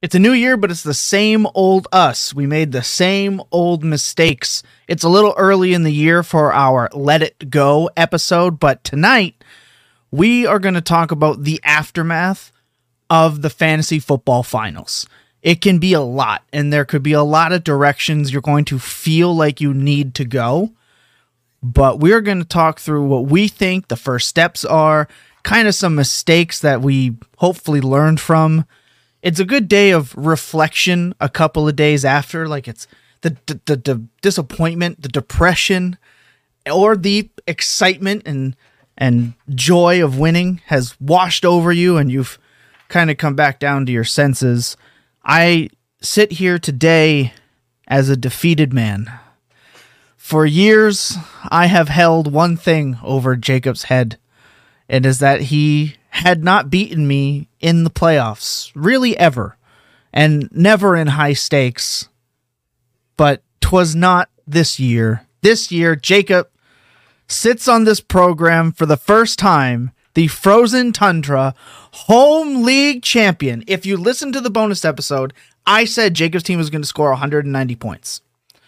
It's a new year, but it's the same old us. We made the same old mistakes. It's a little early in the year for our Let It Go episode, but tonight we are going to talk about the aftermath of the fantasy football finals. It can be a lot, and there could be a lot of directions you're going to feel like you need to go, but we're going to talk through what we think the first steps are, kind of some mistakes that we hopefully learned from. It's a good day of reflection a couple of days after, like it's the disappointment, the depression, or the excitement and joy of winning has washed over you and you've kind of come back down to your senses. I sit here today as a defeated man. For years, I have held one thing over Jacob's head. It is that he had not beaten me in the playoffs, really ever, and never in high stakes. But 'twas not this year. This year, Jacob sits on this program for the first time, the Frozen Tundra home league champion. If you listen to the bonus episode, I said Jacob's team was going to score 190 points.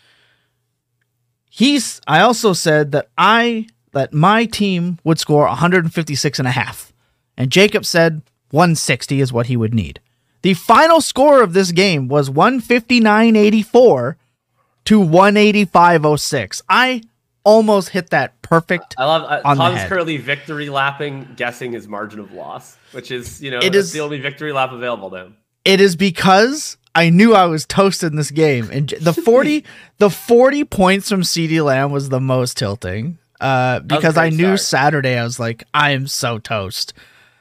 I also said that my team would score 156.5. And Jacob said 160 is what he would need. The final score of this game was 159.84 to 185.06. I almost hit that perfect. I love on Tom's the head. currently victory lapping, guessing his margin of loss, which is, is the only victory lap available to him. It is because I knew I was toasted in this game, and the 40 points from CeeDee Lamb was the most tilting. Because I knew Saturday I was like, I am so toast.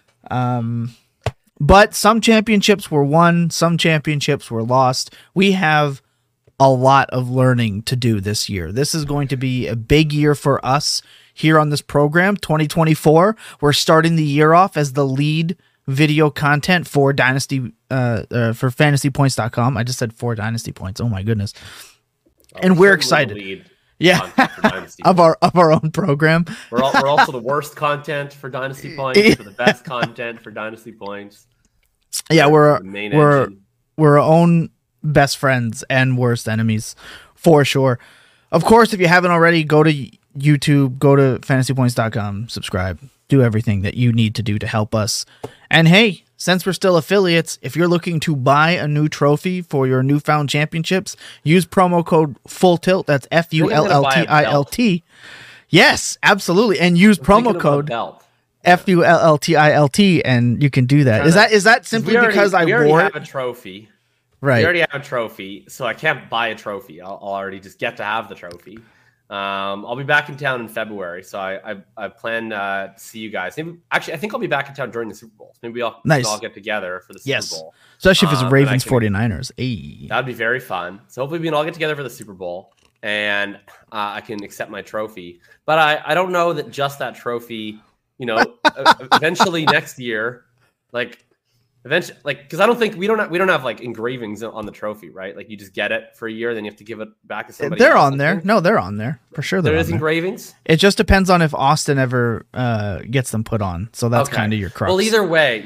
But some championships were won, some championships were lost. We have a lot of learning to do this year. This is going to be a big year for us here on this program. 2024, we're starting the year off as the lead video content for Dynasty, for fantasypoints.com. I just said for Dynasty Points. Oh my goodness. And we're excited. Yeah, of our own program. We're also the worst content for Dynasty Points, for the best content for Dynasty Points. Yeah, we're our own best friends and worst enemies for sure. Of course, if you haven't already, go to YouTube, go to fantasypoints.com, subscribe, do everything that you need to do to help us. And hey, since we're still affiliates, if you're looking to buy a new trophy for your newfound championships, use promo code FULLTILT. That's FULLTILT. Yes, absolutely. And use promo code FULLTILT, and you can do that. Is that simply because I wore have a trophy? Right. We already have a trophy, so I can't buy a trophy. I'll already just get to have the trophy. I'll be back in town in February, so I plan to see you guys. I think I'll be back in town during the Super Bowl. Maybe we all get together for the Super Bowl. Especially if it's Ravens 49ers. Hey. That'd be very fun. So hopefully we can all get together for the Super Bowl, and I can accept my trophy. But I don't know that just that trophy, eventually next year, because I don't think we don't have like engravings on the trophy, right? Like you just get it for a year, then you have to give it back to somebody. They're on there. No, they're on there for sure. There is engravings. It just depends on if Austin ever gets them put on. So that's kind of your crux. Well, either way,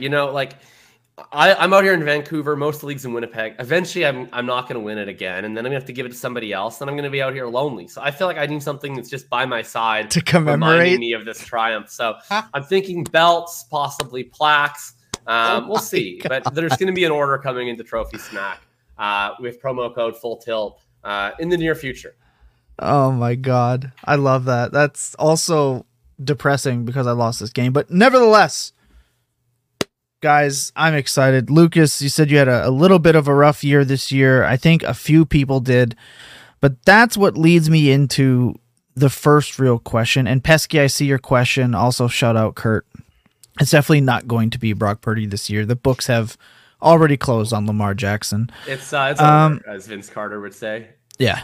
I'm out here in Vancouver. Most of the league's in Winnipeg. Eventually, I'm not going to win it again, and then I'm going to have to give it to somebody else. Then I'm going to be out here lonely. So I feel like I need something that's just by my side to commemorate, reminding me of this triumph. So I'm thinking belts, possibly plaques. We'll see, but there's going to be an order coming into Trophy Snack with promo code FULLTILT in the near future. Oh my God. I love that. That's also depressing because I lost this game, but nevertheless, guys, I'm excited. Lucas, you said you had a little bit of a rough year this year. I think a few people did, but that's what leads me into the first real question. And Pesky, I see your question. Also shout out Kurt. It's definitely not going to be Brock Purdy this year. The books have already closed on Lamar Jackson. It's over, as Vince Carter would say. Yeah.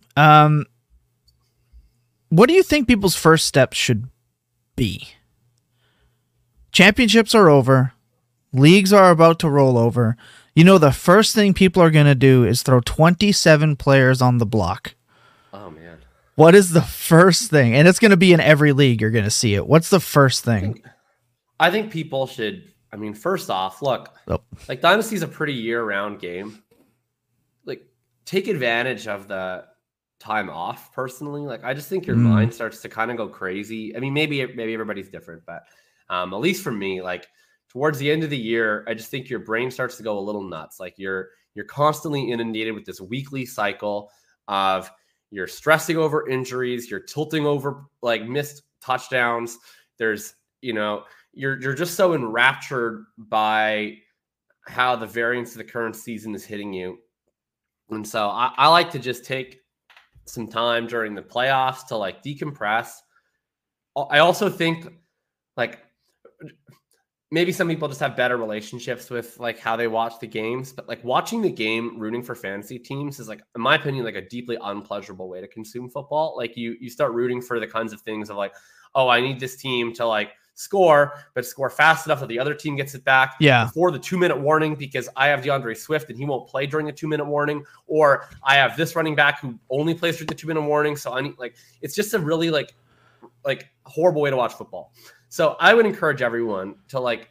What do you think people's first steps should be? Championships are over. Leagues are about to roll over. The first thing people are going to do is throw 27 players on the block. Oh, man. What is the first thing? And it's going to be in every league. You're going to see it. What's the first thing? I think people should I mean, first off, look, Oh. like Dynasty is a pretty year-round game. Like, take advantage of the time off. Personally, like, I just think your mind starts to kind of go crazy. I mean, maybe everybody's different, but at least for me, like towards the end of the year, I just think your brain starts to go a little nuts. Like you're constantly inundated with this weekly cycle of you're stressing over injuries, you're tilting over like missed touchdowns. There's, you're just so enraptured by how the variance of the current season is hitting you. And so I like to just take some time during the playoffs to like decompress. I also think like maybe some people just have better relationships with like how they watch the games, but like watching the game, rooting for fantasy teams is like, in my opinion, like a deeply unpleasurable way to consume football. Like you start rooting for the kinds of things of like, oh, I need this team to like score, but score fast enough that the other team gets it back before the 2-minute warning because I have DeAndre Swift and he won't play during the 2-minute warning, or I have this running back who only plays during the 2-minute warning. So I need like, it's just a really like horrible way to watch football. So I would encourage everyone to like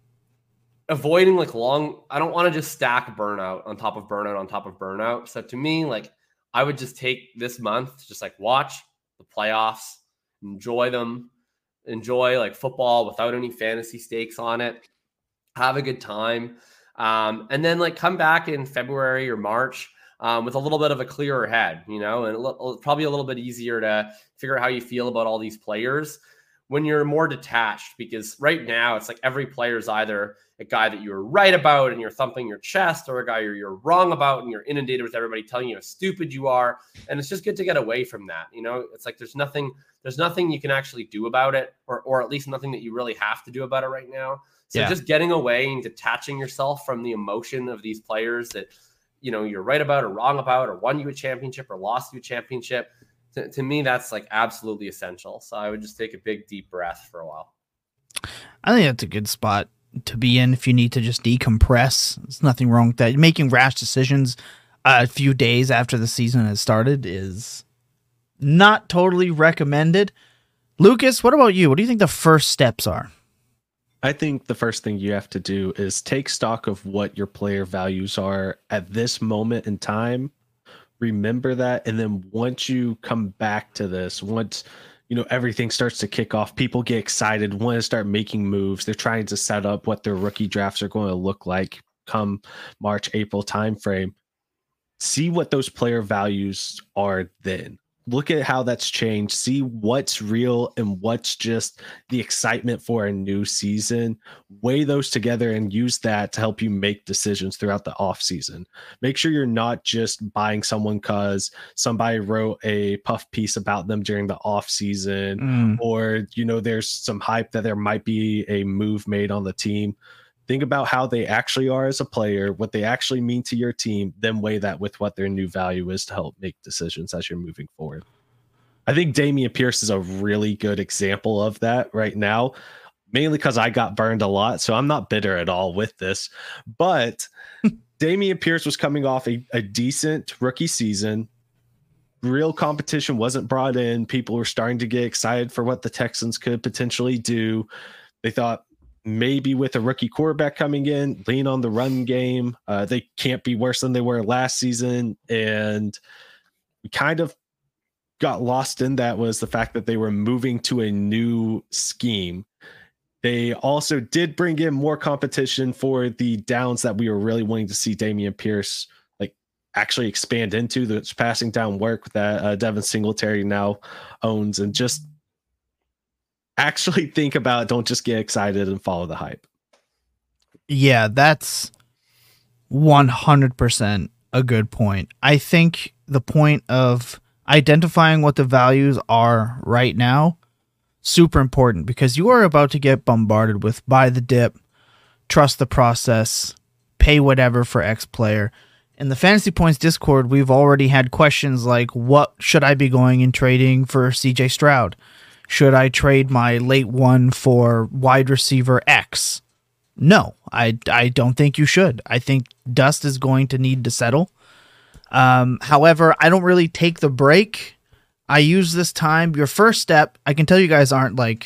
avoiding like I don't want to just stack burnout on top of burnout on top of burnout. So to me, like I would just take this month to just like watch the playoffs, enjoy them, enjoy like football without any fantasy stakes on it, have a good time. And then like come back in February or March with a little bit of a clearer head, and probably a little bit easier to figure out how you feel about all these players when you're more detached, because right now it's like every player is either a guy that you're right about and you're thumping your chest, or a guy you're wrong about and you're inundated with everybody telling you how stupid you are. And it's just good to get away from that. It's like there's nothing you can actually do about it, or at least nothing that you really have to do about it right now. So just getting away and detaching yourself from the emotion of these players that, you're right about or wrong about, or won you a championship or lost you a championship. To me, that's like absolutely essential. So I would just take a big, deep breath for a while. I think that's a good spot to be in if you need to just decompress. There's nothing wrong with that. Making rash decisions a few days after the season has started is not totally recommended. Lucas, what about you? What do you think the first steps are? I think the first thing you have to do is take stock of what your player values are at this moment in time. Remember that. And then once you come back to this, once everything starts to kick off, people get excited, want to start making moves. They're trying to set up what their rookie drafts are going to look like come March, April timeframe. See what those player values are then. Look at how that's changed. See what's real and what's just the excitement for a new season. Weigh those together and use that to help you make decisions throughout the off season. Make sure you're not just buying someone because somebody wrote a puff piece about them during the off season, or, there's some hype that there might be a move made on the team. Think about how they actually are as a player, what they actually mean to your team, then weigh that with what their new value is to help make decisions as you're moving forward. I think Dameon Pierce is a really good example of that right now, mainly because I got burned a lot, so I'm not bitter at all with this. But Dameon Pierce was coming off a decent rookie season. Real competition wasn't brought in. People were starting to get excited for what the Texans could potentially do. They thought, maybe with a rookie quarterback coming in, lean on the run game. They can't be worse than they were last season. And we kind of got lost in that was the fact that they were moving to a new scheme. They also did bring in more competition for the downs that we were really wanting to see Dameon Pierce like actually expand into, the passing down work that Devin Singletary now owns, and just actually think about it. Don't just get excited and follow the hype. Yeah, that's 100% a good point. I think the point of identifying what the values are right now, super important, because you are about to get bombarded with buy the dip, trust the process, pay whatever for X player. In the Fantasy Points Discord, we've already had questions like, what should I be going and trading for CJ Stroud? Should I trade my late one for wide receiver X? No, I don't think you should. I think dust is going to need to settle. However, I don't really take the break. I use this time. Your first step, I can tell you guys aren't like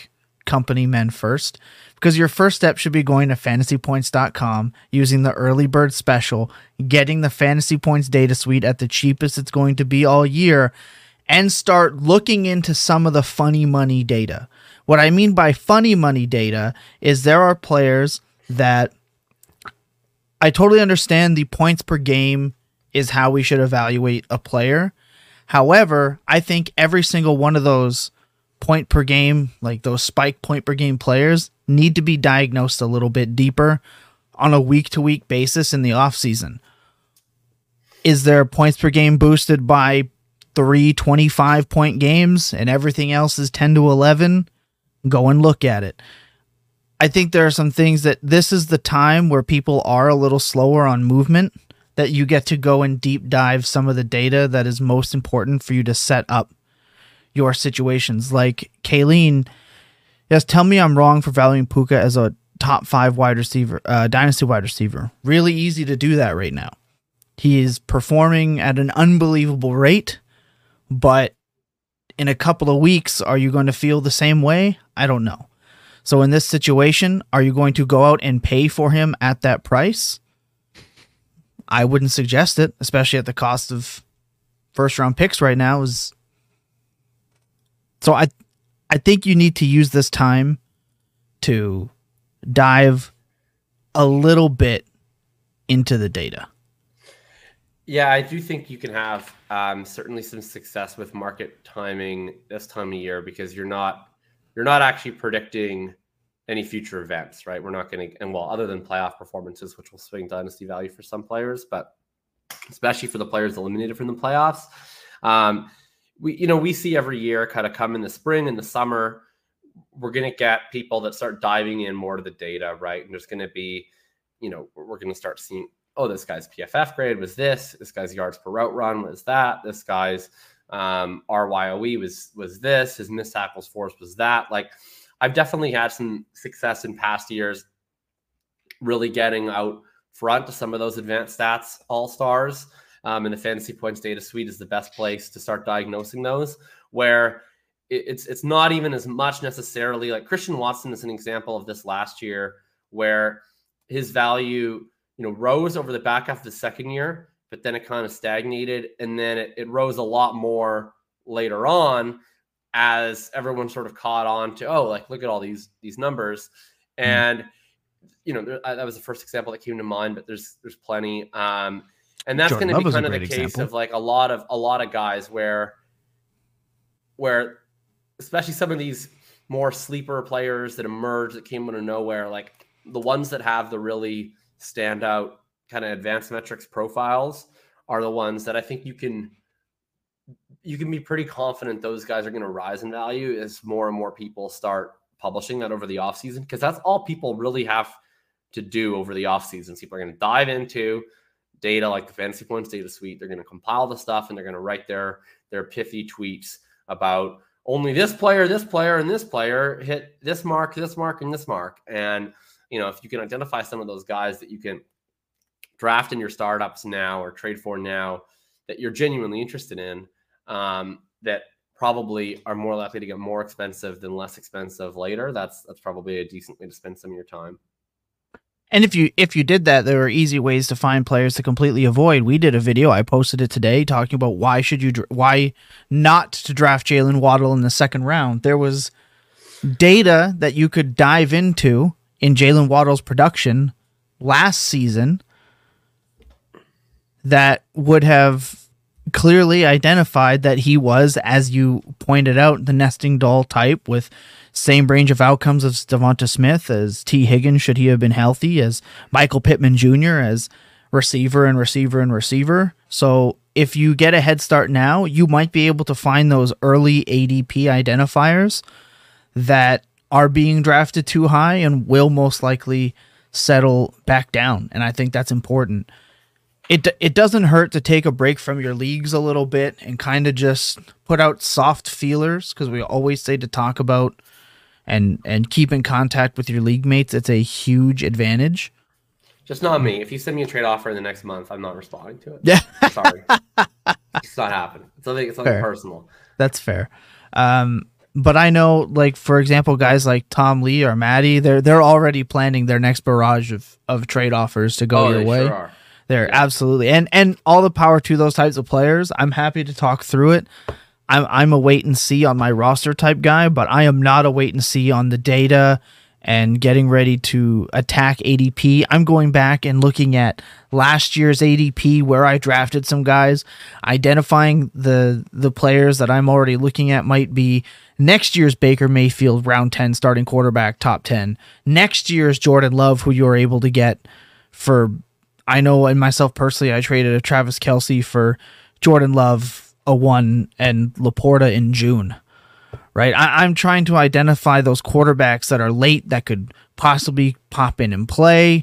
company men first, because your first step should be going to fantasypoints.com, using the early bird special, getting the Fantasy Points data suite at the cheapest it's going to be all year, and start looking into some of the funny money data. What I mean by funny money data is there are players that I totally understand the points per game is how we should evaluate a player. However, I think every single one of those point per game, like those spike point per game players, need to be diagnosed a little bit deeper on a week-to-week basis in the offseason. Is their points per game boosted by 3 25-point games and everything else is 10 to 11? Go and look at it. I think there are some things that this is the time where people are a little slower on movement, that you get to go and deep dive some of the data that is most important for you to set up your situations. Like Kayleen, yes, tell me I'm wrong for valuing Puka as a top 5 wide receiver, dynasty wide receiver. Really easy to do that right now. He is performing at an unbelievable rate, but in a couple of weeks, are you going to feel the same way? I don't know. So in this situation, are you going to go out and pay for him at that price? I wouldn't suggest it, especially at the cost of first round picks right now. So I think you need to use this time to dive a little bit into the data. Yeah, I do think you can have certainly some success with market timing this time of year, because you're not actually predicting any future events, right? We're not going to, and well, other than playoff performances, which will swing dynasty value for some players, but especially for the players eliminated from the playoffs, we see every year kind of come in the spring and the summer, we're going to get people that start diving in more to the data, right? And there's going to be, we're going to start seeing, oh, this guy's PFF grade was this guy's yards per route run was that, this guy's RYOE was this, his missed tackles force was that. Like, I've definitely had some success in past years really getting out front to some of those advanced stats all-stars, and the Fantasy Points data suite is the best place to start diagnosing those, where it's not even as much necessarily, like Christian Watson is an example of this last year, where his value rose over the back half of the second year, but then it kind of stagnated, and then it rose a lot more later on as everyone sort of caught on to, oh, like, look at all these numbers. And, that was the first example that came to mind, but there's plenty. And that's going to be kind of the case of like a lot of guys where especially some of these more sleeper players that emerge that came out of nowhere, like the ones that have the really standout kind of advanced metrics profiles are the ones that I think you can be pretty confident those guys are going to rise in value as more and more people start publishing that over the offseason, because that's all people really have to do over the offseason. People are going to dive into data like the Fantasy Points data suite. They're going to compile the stuff, and they're going to write their pithy tweets about only this player, and this player hit this mark, and this mark. And, if you can identify some of those guys that you can draft in your startups now or trade for now that you're genuinely interested in, that probably are more likely to get more expensive than less expensive later, that's probably a decent way to spend some of your time. And if you did that, there are easy ways to find players to completely avoid. We did a video, I posted it today, talking about why not to draft Jalen Waddle in the second round. There was data that you could dive into in Jalen Waddle's production last season that would have clearly identified that he was, as you pointed out, the nesting doll type with same range of outcomes as Devonta Smith, as T. Higgins, should he have been healthy, as Michael Pittman Jr., as receiver. So if you get a head start now, you might be able to find those early ADP identifiers that are being drafted too high and will most likely settle back down. And I think that's important. It doesn't hurt to take a break from your leagues a little bit and kind of just put out soft feelers, because we always say to talk about and keep in contact with your league mates. It's a huge advantage. Just not me. If you send me a trade offer in the next month, I'm not responding to it. Yeah. Sorry. It's not happening. It's something personal. That's fair. But I know, like, for example, guys like Tom Lee or Maddie, they're already planning their next barrage of trade offers to go your way. Sure are. They're absolutely, and all the power to those types of players. I'm happy to talk through it. I'm a wait and see on my roster type guy, but I am not a wait and see on the data and getting ready to attack ADP. I'm going back and looking at last year's ADP where I drafted some guys, identifying the players that I'm already looking at might be next year's Baker Mayfield round 10 starting quarterback, top 10. Next year's Jordan Love, who you're able to get for, I know, and myself personally, I traded a Travis Kelce for Jordan Love, a 1, and Laporta in June. Right, I'm trying to identify those quarterbacks that are late that could possibly pop in and play.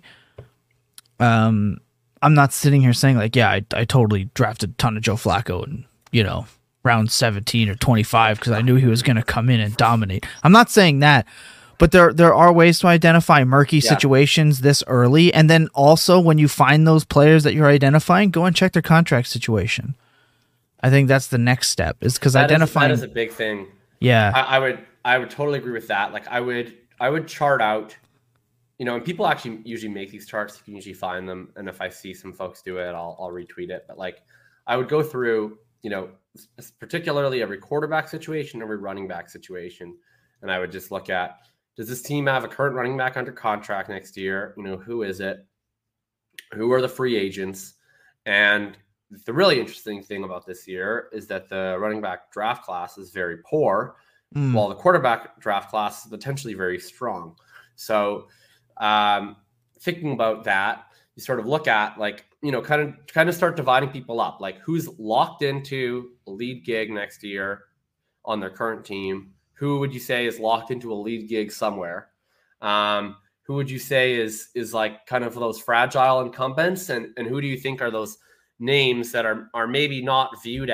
I'm not sitting here saying like, yeah, I totally drafted a ton of Joe Flacco in, round 17 or 25 because I knew he was going to come in and dominate. I'm not saying that, but there are ways to identify murky situations this early, and then also when you find those players that you're identifying, go and check their contract situation. I think that's the next step, is because identifying that is a big thing. Yeah, I would totally agree with that. Like I would chart out, and people actually usually make these charts. You can usually find them, and if I see some folks do it, I'll retweet it. But like I would go through, particularly every quarterback situation, every running back situation, and I would just look at, does this team have a current running back under contract next year? Who is it? Who are the free agents? And the really interesting thing about this year is that the running back draft class is very poor, while the quarterback draft class is potentially very strong. So thinking about that, you sort of look at kind of start dividing people up, like who's locked into a lead gig next year on their current team. Who would you say is locked into a lead gig somewhere? Who would you say is like kind of those fragile incumbents? And who do you think are those names that are maybe not viewed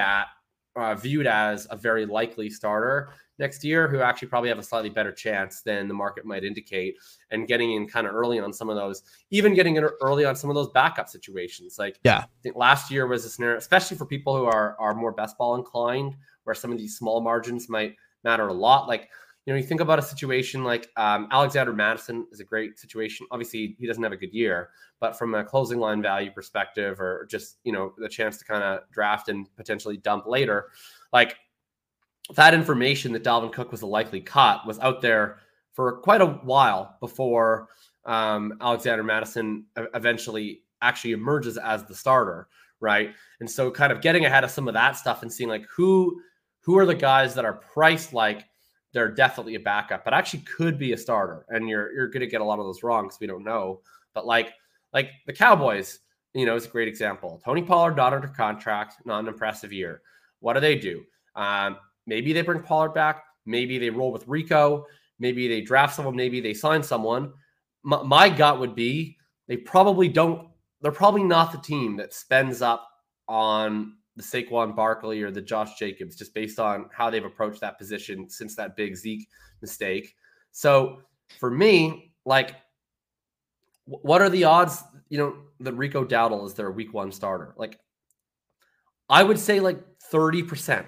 as a very likely starter next year, who actually probably have a slightly better chance than the market might indicate, and getting in kind of early on some of those, even getting in early on some of those backup situations. Like, I think last year was a scenario, especially for people who are more best ball inclined, where some of these small margins might matter a lot. Like, you think about a situation like Alexander Mattison is a great situation. Obviously, he doesn't have a good year, but from a closing line value perspective, or just, the chance to kind of draft and potentially dump later, like that information that Dalvin Cook was a likely cut was out there for quite a while before Alexander Mattison eventually actually emerges as the starter, right? And so kind of getting ahead of some of that stuff and seeing like who are the guys that are priced like they're definitely a backup, but actually could be a starter. And you're going to get a lot of those wrong because we don't know. But like the Cowboys, is a great example. Tony Pollard not under contract, not an impressive year. What do? Maybe they bring Pollard back. Maybe they roll with Rico. Maybe they draft someone. Maybe they sign someone. My gut would be they're probably not the team that spends up on the Saquon Barkley or the Josh Jacobs, just based on how they've approached that position since that big Zeke mistake. So for me, like, what are the odds, that Rico Dowdle is their week 1 starter? Like, I would say like 30%,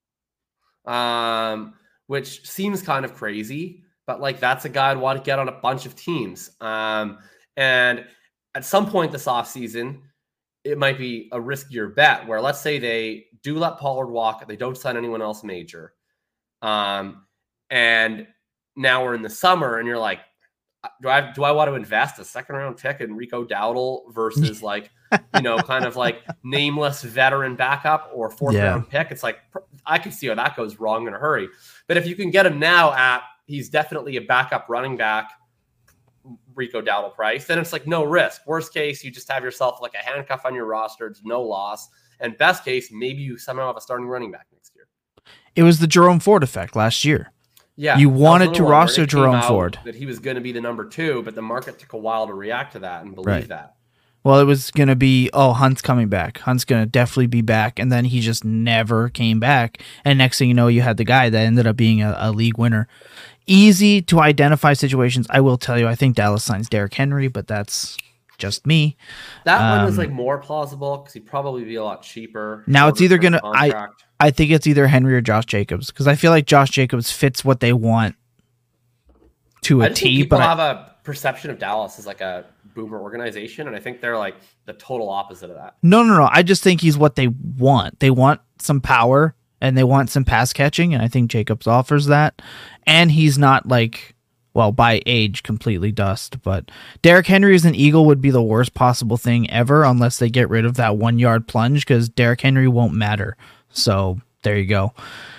which seems kind of crazy, but like, that's a guy I'd want to get on a bunch of teams. And at some point this offseason, it might be a riskier bet where, let's say they do let Pollard walk, they don't sign anyone else major. And now we're in the summer and you're like, do I want to invest a 2nd round pick in Rico Dowdle versus like, kind of like nameless veteran backup or 4th round pick? It's like, I can see how that goes wrong in a hurry. But if you can get him now at, he's definitely a backup running back, Rico Dowdle price, then it's like no risk. Worst case, you just have yourself like a handcuff on your roster. It's no loss. And best case, maybe you somehow have a starting running back next year. It was the Jerome Ford effect last year. Yeah. You wanted to roster Jerome Ford. That he was going to be the number 2, but the market took a while to react to that and believe that. Well, it was going to be, Hunt's coming back. Hunt's going to definitely be back. And then he just never came back. And next thing you know, you had the guy that ended up being a league winner. Easy to identify situations. I will tell you, I think Dallas signs Derrick Henry, but that's just me. That one was like more plausible because he'd probably be a lot cheaper. Now it's either shorter-term gonna contract. I think it's either Henry or Josh Jacobs because I feel like Josh Jacobs fits what they want to I a just think T. people But have a perception of Dallas as like a boomer organization, and I think they're like the total opposite of that. no. I just think he's what they want. They want some power and they want some pass catching, and I think Jacobs offers that. And he's not like, well, by age, completely dust. But Derrick Henry as an Eagle would be the worst possible thing ever unless they get rid of that 1 yard plunge because Derrick Henry won't matter. So there you go.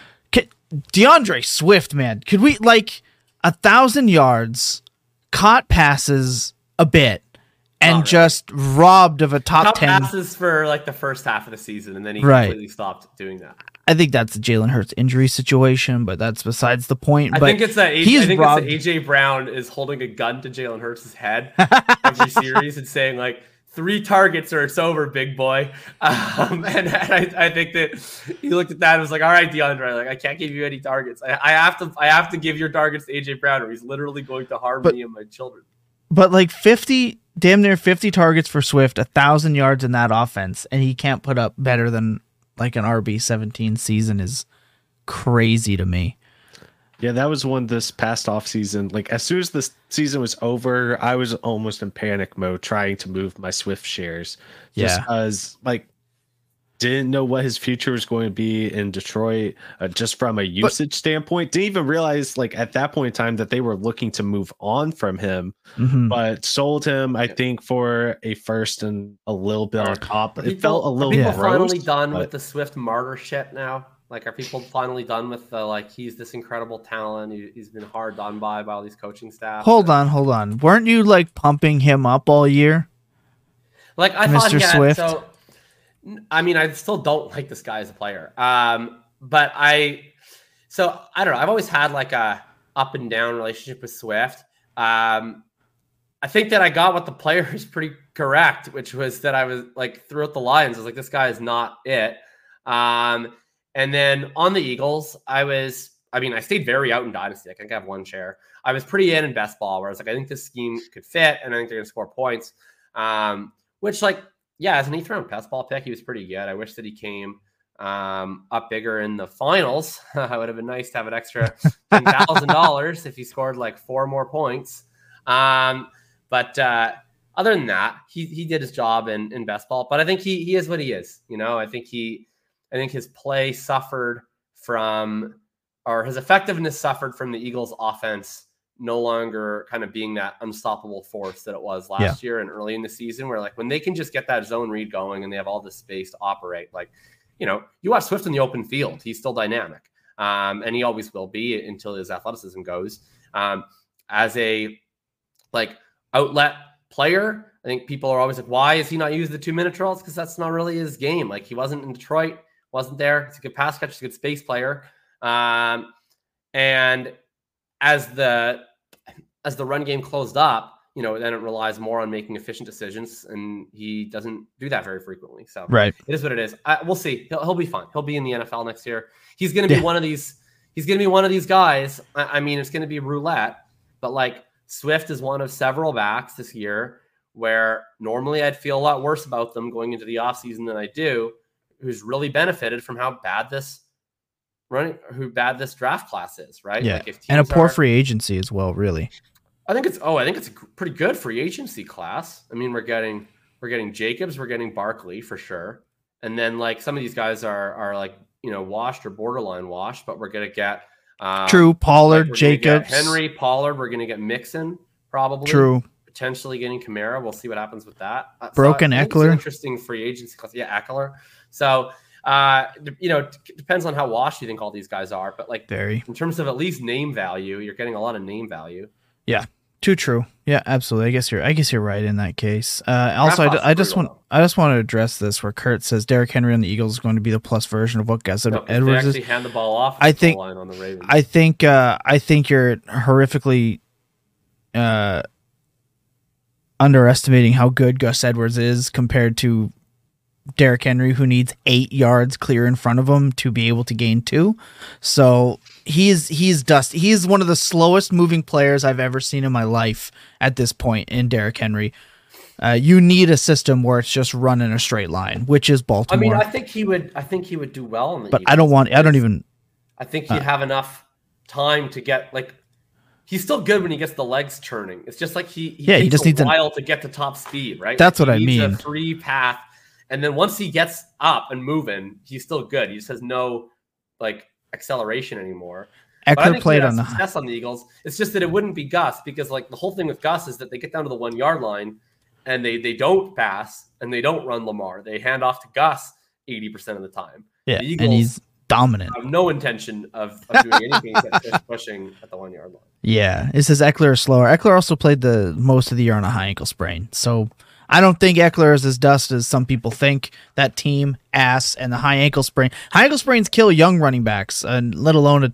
DeAndre Swift, man, could we like 1,000 yards, caught passes a bit, and Not really. just robbed of a top 10? Passes for like the first half of the season, and then he Right. completely stopped doing that. I think that's the Jalen Hurts injury situation, but that's besides the point. I But think it's that he's robbed. AJ Brown is holding a gun to Jalen Hurts' head every series and saying like 3 targets or it's over, big boy. And I think that he looked at that and was like, all right, DeAndre, like I can't give you any targets. I have to give your targets to AJ Brown or he's literally going to harm me and my children. But like 50, damn near 50 targets for Swift, 1,000 yards in that offense, and he can't put up better than like an RB17 season is crazy to me. Yeah, that was one this past off season. Like as soon as the season was over, I was almost in panic mode trying to move my Swift shares. Just Yeah. because like didn't know what his future was going to be in Detroit, just from a usage standpoint. Didn't even realize like at that point in time that they were looking to move on from him, Mhm. but sold him, I think, for a first and a little bit on top. It felt a little Are people gross. finally done but- with the Swift martyr shit now? Like, are people finally done with the like he's this incredible talent? He's been hard done by all these coaching staff. Hold on. Weren't you like pumping him up all year? Like I thought Mr. he had, Swift? so I mean, I still don't like this guy as a player. But I don't know. I've always had like a up and down relationship with Swift. I think that I got what the player is pretty correct, which was that I was like throughout the Lions, I was like, this guy is not it. And then on the Eagles, I stayed very out in Dynasty. I think I have one share. I was pretty in best ball where I was like, I think this scheme could fit and I think they're going to score points. Which like, yeah, as an 8th round best ball pick, he was pretty good. I wish that he came up bigger in the finals. It would have been nice to have an extra $10,000 if he scored like 4 more points. But other than that, he did his job in best ball. But I think he is what he is. You know, I think his play suffered from, or his effectiveness suffered from the Eagles' offense no longer kind of being that unstoppable force that it was last year and early in the season, where like when they can just get that zone read going and they have all this space to operate, like, you know, you watch Swift in the open field, he's still dynamic. And he always will be until his athleticism goes. As a like outlet player, I think people are always like, why is he not using the 2-minute drills? Because that's not really his game. Like he wasn't in Detroit, wasn't there. He's a good pass catcher, he's a good space player. And as the run game closed up, you know, then it relies more on making efficient decisions, and he doesn't do that very frequently. So Right. it is what it is. We'll see. He'll be fine. He'll be in the NFL next year. He's going to be one of these. He's going to be one of these guys. I mean, it's going to be roulette, but like Swift is one of several backs this year where normally I'd feel a lot worse about them going into the offseason than I do, who's really benefited from how bad this draft class is, right? Yeah. Like if And a teams poor are- free agency as well, really. I think it's a pretty good free agency class. I mean, we're getting Jacobs, we're getting Barkley for sure. And then like some of these guys are like, you know, washed or borderline washed, but we're going to get True. Pollard, we're gonna get Jacobs. Henry, Pollard, we're going to get Mixon probably. True. Potentially getting Kamara. We'll see what happens with that. Broken I think it's an Eckler. interesting free agency class. Yeah, Eckler. So, you know, depends on how washed you think all these guys are. But like Very. in terms of at least name value, you're getting a lot of name value. Too true. Yeah, absolutely. I guess you're right in that case. Also, Draft I class is just pretty want to address this where Kurt says Derrick Henry on the Eagles is going to be the plus version of what Gus No, if Edwards they is. actually hand the ball off. I the think- goal line on the Ravens. I think you're horrifically underestimating how good Gus Edwards is compared to Derrick Henry, who needs 8 yards clear in front of him to be able to gain 2. So he's dust. He's one of the slowest moving players I've ever seen in my life at this point in Derrick Henry. You need a system where it's just run in a straight line, which is Baltimore. I mean, I think he would do well in the but Eagles. I don't even. I think he'd have enough time to get like. He's still good when he gets the legs churning. It's just like he just needs a while to get to top speed, right? That's like what I mean. A free path, and then once he gets up and moving, he's still good. He just has no like acceleration anymore. Eckler played on success on the Eagles. It's just that it wouldn't be Gus because like the whole thing with Gus is that they get down to the 1 yard line and they don't pass and they don't run Lamar. They hand off to Gus 80% of the time. Yeah, the Eagles and he's dominant. have no intention of doing anything except just pushing at the 1 yard line. Yeah, it says Eckler is slower. Eckler also played the most of the year on a high ankle sprain, so I don't think Eckler is as dust as some people think. That team ass and the high ankle sprain. High ankle sprains kill young running backs, and let alone a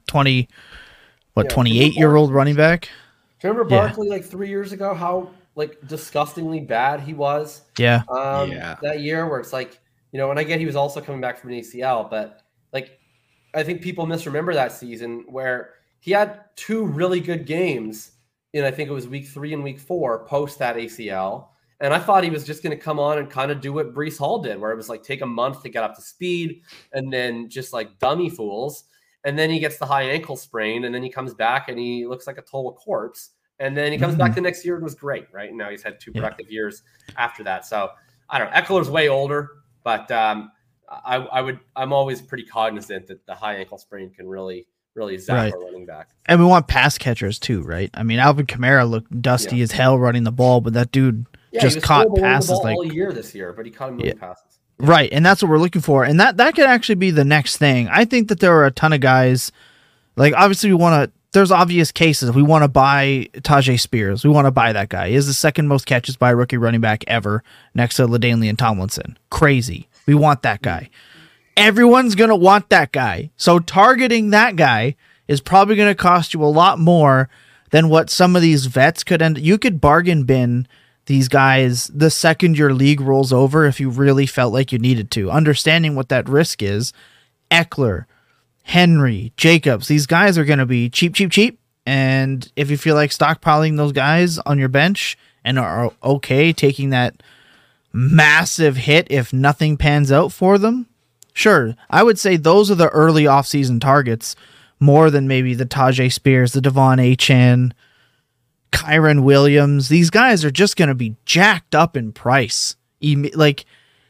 28-year-old running back. Do you remember Barkley like 3 years ago? How like disgustingly bad he was. Yeah. That year where it's like, and I get he was also coming back from an ACL, but like I think people misremember that season where he had 2 really good games in, I think it was week 3 and week 4 post that ACL. And I thought he was just going to come on and kind of do what Breece Hall did, where it was like take a month to get up to speed and then just like dummy fools. And then he gets the high ankle sprain and then he comes back and he looks like a total corpse. And then he comes back the next year and was great, right? And now he's had 2 productive years after that. So I don't know. Eckler's way older, but I'm always pretty cognizant that the high ankle sprain can really zap a running back. And we want pass catchers too, right? I mean, Alvin Kamara looked dusty as hell running the ball, but that dude just caught passes like all year this year, but he caught a million passes. Right, and that's what we're looking for. And that could actually be the next thing. I think that there are a ton of guys, like obviously there's obvious cases. We want to buy Tajay Spears. We want to buy that guy. He is the second most catches by a rookie running back ever next to LaDainian Tomlinson. Crazy. We want that guy. Everyone's going to want that guy. So targeting that guy is probably going to cost you a lot more than what some of these vets could end. You could bargain bin these guys the second your league rolls over if you really felt like you needed to. Understanding what that risk is, Eckler, Henry, Jacobs, these guys are going to be cheap. And if you feel like stockpiling those guys on your bench and are okay taking that massive hit if nothing pans out for them, sure. I would say those are the early offseason targets more than maybe the Tajay Spears, the Devon Achane, Kyron Williams. These guys are just going to be jacked up in price. Like,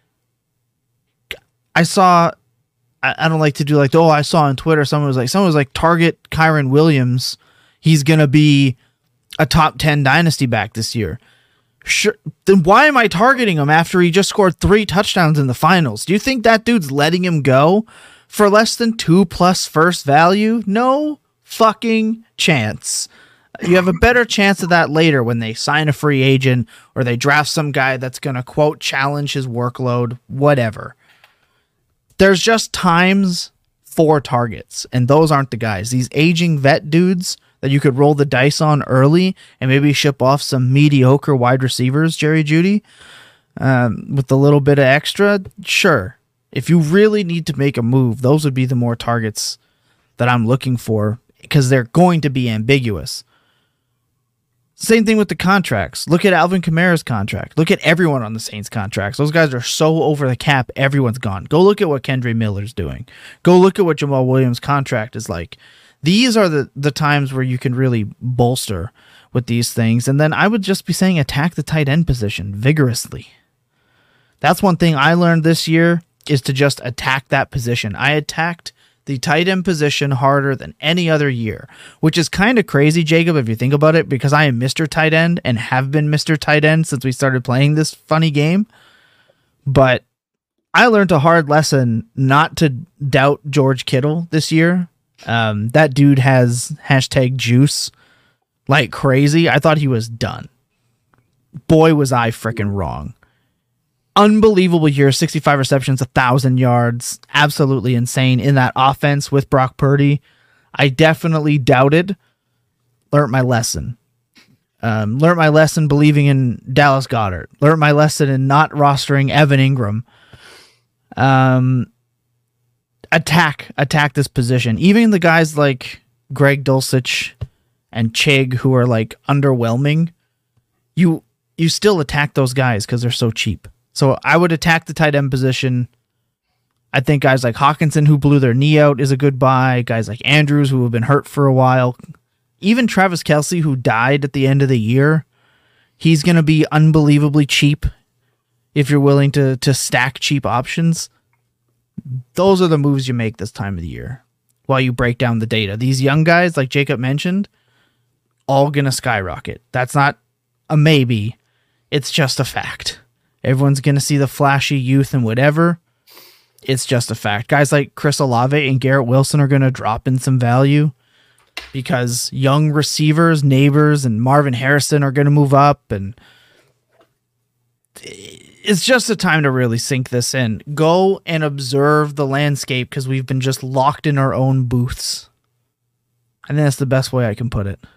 I saw, I don't like to do like, I saw on Twitter, someone was like, target Kyron Williams. He's going to be a top 10 dynasty back this year. Sure. Then why am I targeting him after he just scored 3 touchdowns in the finals? Do you think that dude's letting him go for less than 2+ first value? No fucking chance. You have a better chance of that later when they sign a free agent or they draft some guy that's going to, quote, challenge his workload, whatever. There's just times for targets, and those aren't the guys. These aging vet dudes that you could roll the dice on early and maybe ship off some mediocre wide receivers, Jerry Jeudy, with a little bit of extra, sure. If you really need to make a move, those would be the more targets that I'm looking for because they're going to be ambiguous. Same thing with the contracts. Look at Alvin Kamara's contract. Look at everyone on the Saints contracts. Those guys are so over the cap, everyone's gone. Go look at what Kendre Miller's doing. Go look at what Jamal Williams' contract is like. These are the times where you can really bolster with these things. And then I would just be saying attack the tight end position vigorously. That's one thing I learned this year is to just attack that position. I attacked the tight end position harder than any other year, which is kind of crazy, Jacob, if you think about it, because I am Mr. Tight End and have been Mr. Tight End since we started playing this funny game. But I learned a hard lesson not to doubt George Kittle this year. That dude has #juice like crazy. I thought he was done. Boy, was I freaking wrong. Unbelievable year, 65 receptions, 1,000 yards. Absolutely insane in that offense with Brock Purdy. I definitely doubted. Learned my lesson. Learned my lesson believing in Dallas Goedert. Learned my lesson in not rostering Evan Ingram. Attack this position. Even the guys like Greg Dulcich and Chig who are like underwhelming. you still attack those guys because they're so cheap. So I would attack the tight end position. I think guys like Hawkinson, who blew their knee out, is a good buy. Guys like Andrews, who have been hurt for a while. Even Travis Kelce, who died at the end of the year, he's going to be unbelievably cheap if you're willing to stack cheap options. Those are the moves you make this time of the year while you break down the data. These young guys, like Jacob mentioned, all going to skyrocket. That's not a maybe. It's just a fact. Everyone's going to see the flashy youth and whatever. It's just a fact. Guys like Chris Olave and Garrett Wilson are going to drop in some value because young receivers, Neighbors, and Marvin Harrison are going to move up, and it's just a time to really sink this in. Go and observe the landscape because we've been just locked in our own booths. I think that's the best way I can put it.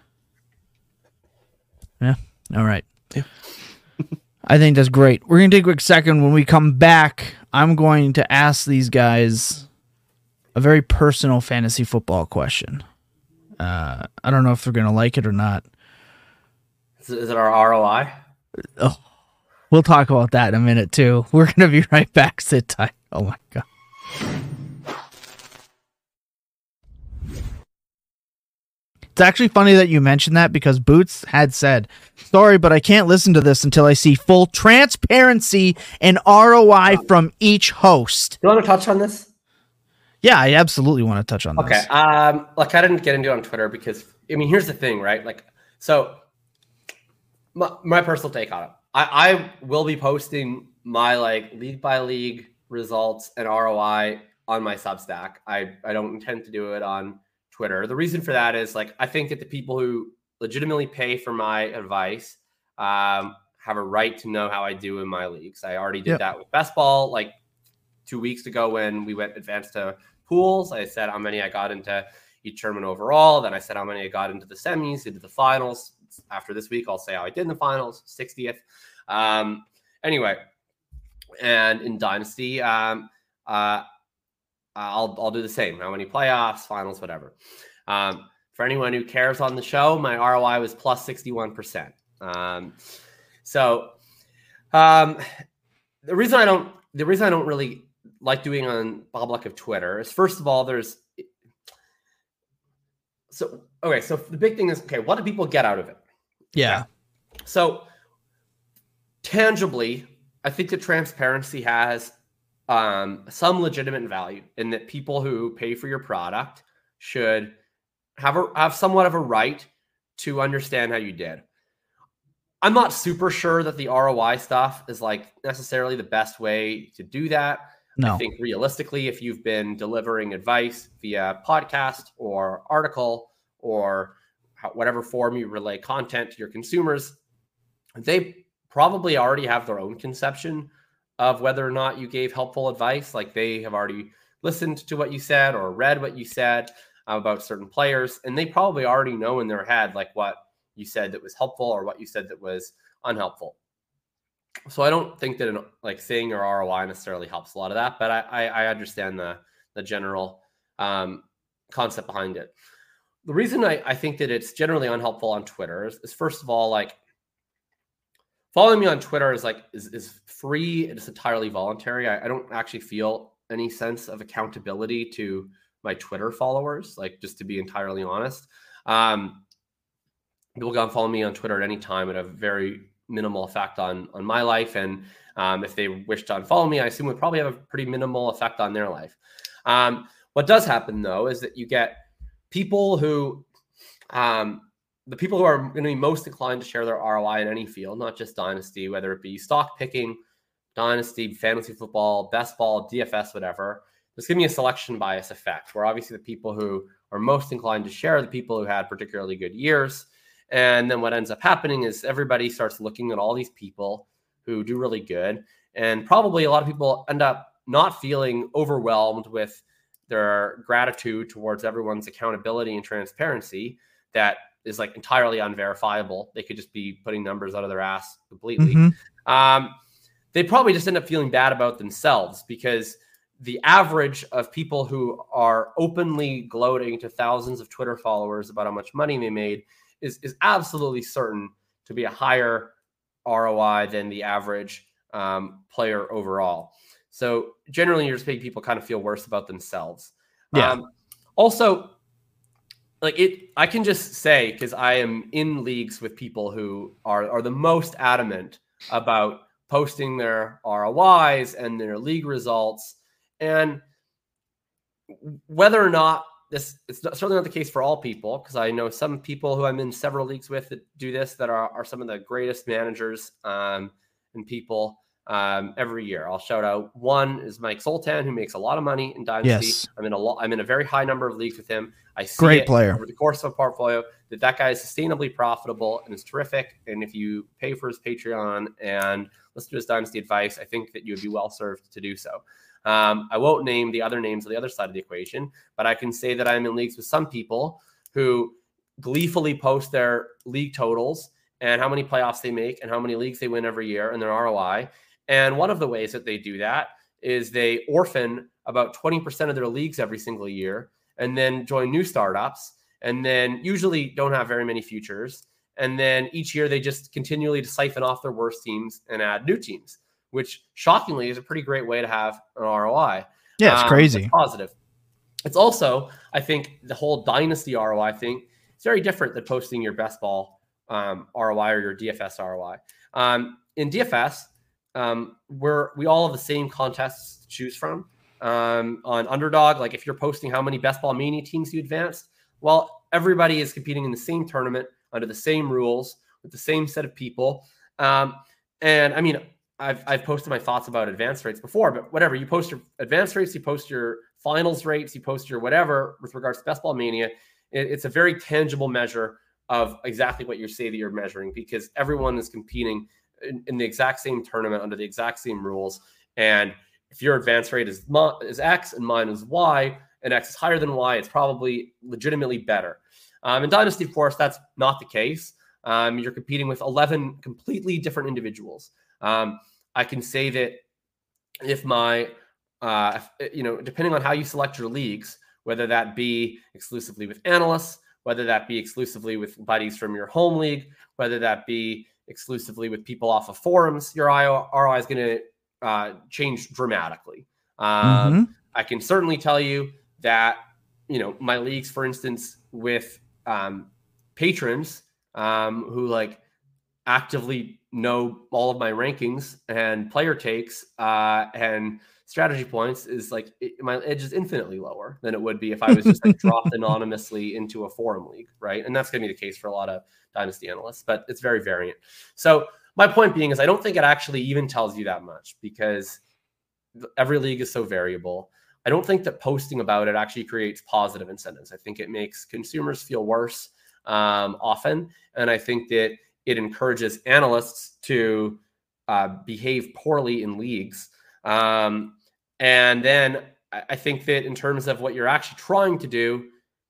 Yeah. All right. Yeah. I think that's great. We're going to take a quick second. When we come back, I'm going to ask these guys a very personal fantasy football question. I don't know if they're going to like it or not. Is it our ROI? Oh, we'll talk about that in a minute, too. We're going to be right back. Sit tight. Oh, my God. It's actually funny that you mentioned that because Boots had said, sorry, but I can't listen to this until I see full transparency and ROI from each host. You want to touch on this? Yeah, I absolutely want to touch on this. Okay. Like I didn't get into it on Twitter because, I mean, here's the thing, right? Like, so my personal take on it. I will be posting my like league by league results and ROI on my Substack. I don't intend to do it on Twitter. The reason for that is like I think that the people who legitimately pay for my advice have a right to know how I do in my leagues. I already did that with Best Ball like 2 weeks ago when we went advanced to pools. I said how many I got into each tournament overall. Then I said how many I got into the semis, into the finals. After this week, I'll say how I did in the finals, 60th. Anyway, and in Dynasty, I'll do the same. How many playoffs, finals, whatever. For anyone who cares on the show, my ROI was plus 61%. The reason I don't really like doing on Bob Luck of Twitter is, first of all, so the big thing is, okay, what do people get out of it? Yeah. Okay. So tangibly, I think that transparency has some legitimate value in that people who pay for your product should have somewhat of a right to understand how you did. I'm not super sure that the ROI stuff is like necessarily the best way to do that. No. I think realistically, if you've been delivering advice via podcast or article or whatever form you relay content to your consumers, they probably already have their own conception of whether or not you gave helpful advice. Like they have already listened to what you said or read what you said about certain players, and they probably already know in their head like what you said that was helpful or what you said that was unhelpful. So I don't think that like saying your ROI necessarily helps a lot of that, but I understand the general concept behind it. The reason I think that it's generally unhelpful on Twitter is first of all, like following me on Twitter is free. It's entirely voluntary. I don't actually feel any sense of accountability to my Twitter followers, like just to be entirely honest. People can follow me on Twitter at any time at a very minimal effect on my life. And if they wish to unfollow me, I assume it would probably have a pretty minimal effect on their life. What does happen though, is that you get people who, the people who are going to be most inclined to share their ROI in any field, not just Dynasty, whether it be stock picking, Dynasty, fantasy football, best ball, DFS, whatever. There's going to be a selection bias effect where obviously the people who are most inclined to share are the people who had particularly good years. And then what ends up happening is everybody starts looking at all these people who do really good. And probably a lot of people end up not feeling overwhelmed with their gratitude towards everyone's accountability and transparency that is like entirely unverifiable. They could just be putting numbers out of their ass completely. Mm-hmm. They probably just end up feeling bad about themselves because the average of people who are openly gloating to thousands of Twitter followers about how much money they made is absolutely certain to be a higher ROI than the average player overall. So generally, you're just making people kind of feel worse about themselves. Yeah. Also, like I can just say, because I am in leagues with people who are the most adamant about posting their ROIs and their league results, and whether or not it's certainly not the case for all people, because I know some people who I'm in several leagues with that do this, that are some of the greatest managers and people every year. I'll shout out one is Mike Zoltan, who makes a lot of money in Dynasty. Yes. I'm in a very high number of leagues with him. I see Great it player over the course of a portfolio that guy is sustainably profitable and is terrific. And if you pay for his Patreon and listen to his Dynasty advice, I think that you would be well served to do so. I won't name the other names on the other side of the equation, but I can say that I'm in leagues with some people who gleefully post their league totals and how many playoffs they make and how many leagues they win every year and their ROI. And one of the ways that they do that is they orphan about 20% of their leagues every single year and then join new startups and then usually don't have very many futures. And then each year they just continually siphon off their worst teams and add new teams, which shockingly is a pretty great way to have an ROI. Yeah, it's crazy. It's positive. It's also, I think, the whole Dynasty ROI thing, it's very different than posting your best ball ROI or your DFS ROI. In DFS, we all have the same contests to choose from. On Underdog, like if you're posting how many Best Ball Mania teams you advanced, well, everybody is competing in the same tournament under the same rules with the same set of people. And I mean, I've posted my thoughts about advance rates before, but whatever, you post your advance rates, you post your finals rates, you post your whatever with regards to Best Ball Mania. It's a very tangible measure of exactly what you say that you're measuring, because everyone is competing in the exact same tournament under the exact same rules. And if your advance rate is X and mine is Y, and X is higher than Y, it's probably legitimately better. In Dynasty, of course, that's not the case. You're competing with 11 completely different individuals. I can say that if my, depending on how you select your leagues, whether that be exclusively with analysts, whether that be exclusively with buddies from your home league, whether that be exclusively with people off of forums, your ROI is going to change dramatically. I can certainly tell you that, my leagues, for instance, with patrons who like actively know all of my rankings and player takes and strategy points, is like my edge is infinitely lower than it would be if I was just like dropped anonymously into a forum league, right? And that's going to be the case for a lot of Dynasty analysts, but it's very variant. So my point being is I don't think it actually even tells you that much, because every league is so variable. I don't think that posting about it actually creates positive incentives. I think it makes consumers feel worse often. And I think that it encourages analysts to behave poorly in leagues. And then I think that in terms of what you're actually trying to do,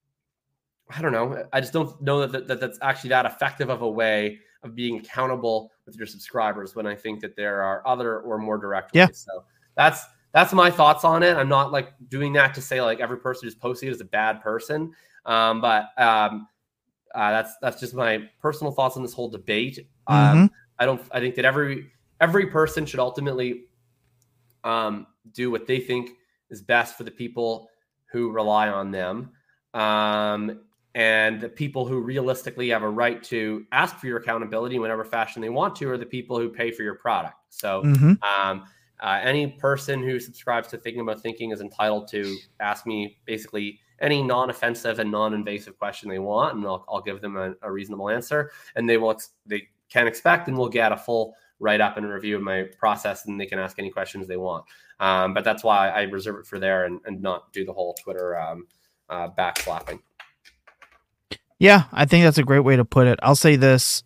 I don't know. I just don't know that that's actually that effective of a way of being accountable with your subscribers, when I think that there are other or more direct ways. So that's my thoughts on it. I'm not like doing that to say like every person who's posting it is a bad person. But that's just my personal thoughts on this whole debate. I think that every person should ultimately do what they think is best for the people who rely on them. And the people who realistically have a right to ask for your accountability in whatever fashion they want to are the people who pay for your product. So any person who subscribes to Thinking About Thinking is entitled to ask me basically any non-offensive and non-invasive question they want, and I'll give them a reasonable answer. And they can expect and will get a full write-up and review of my process, and they can ask any questions they want. But that's why I reserve it for there and not do the whole Twitter backslapping. Yeah, I think that's a great way to put it. I'll say this.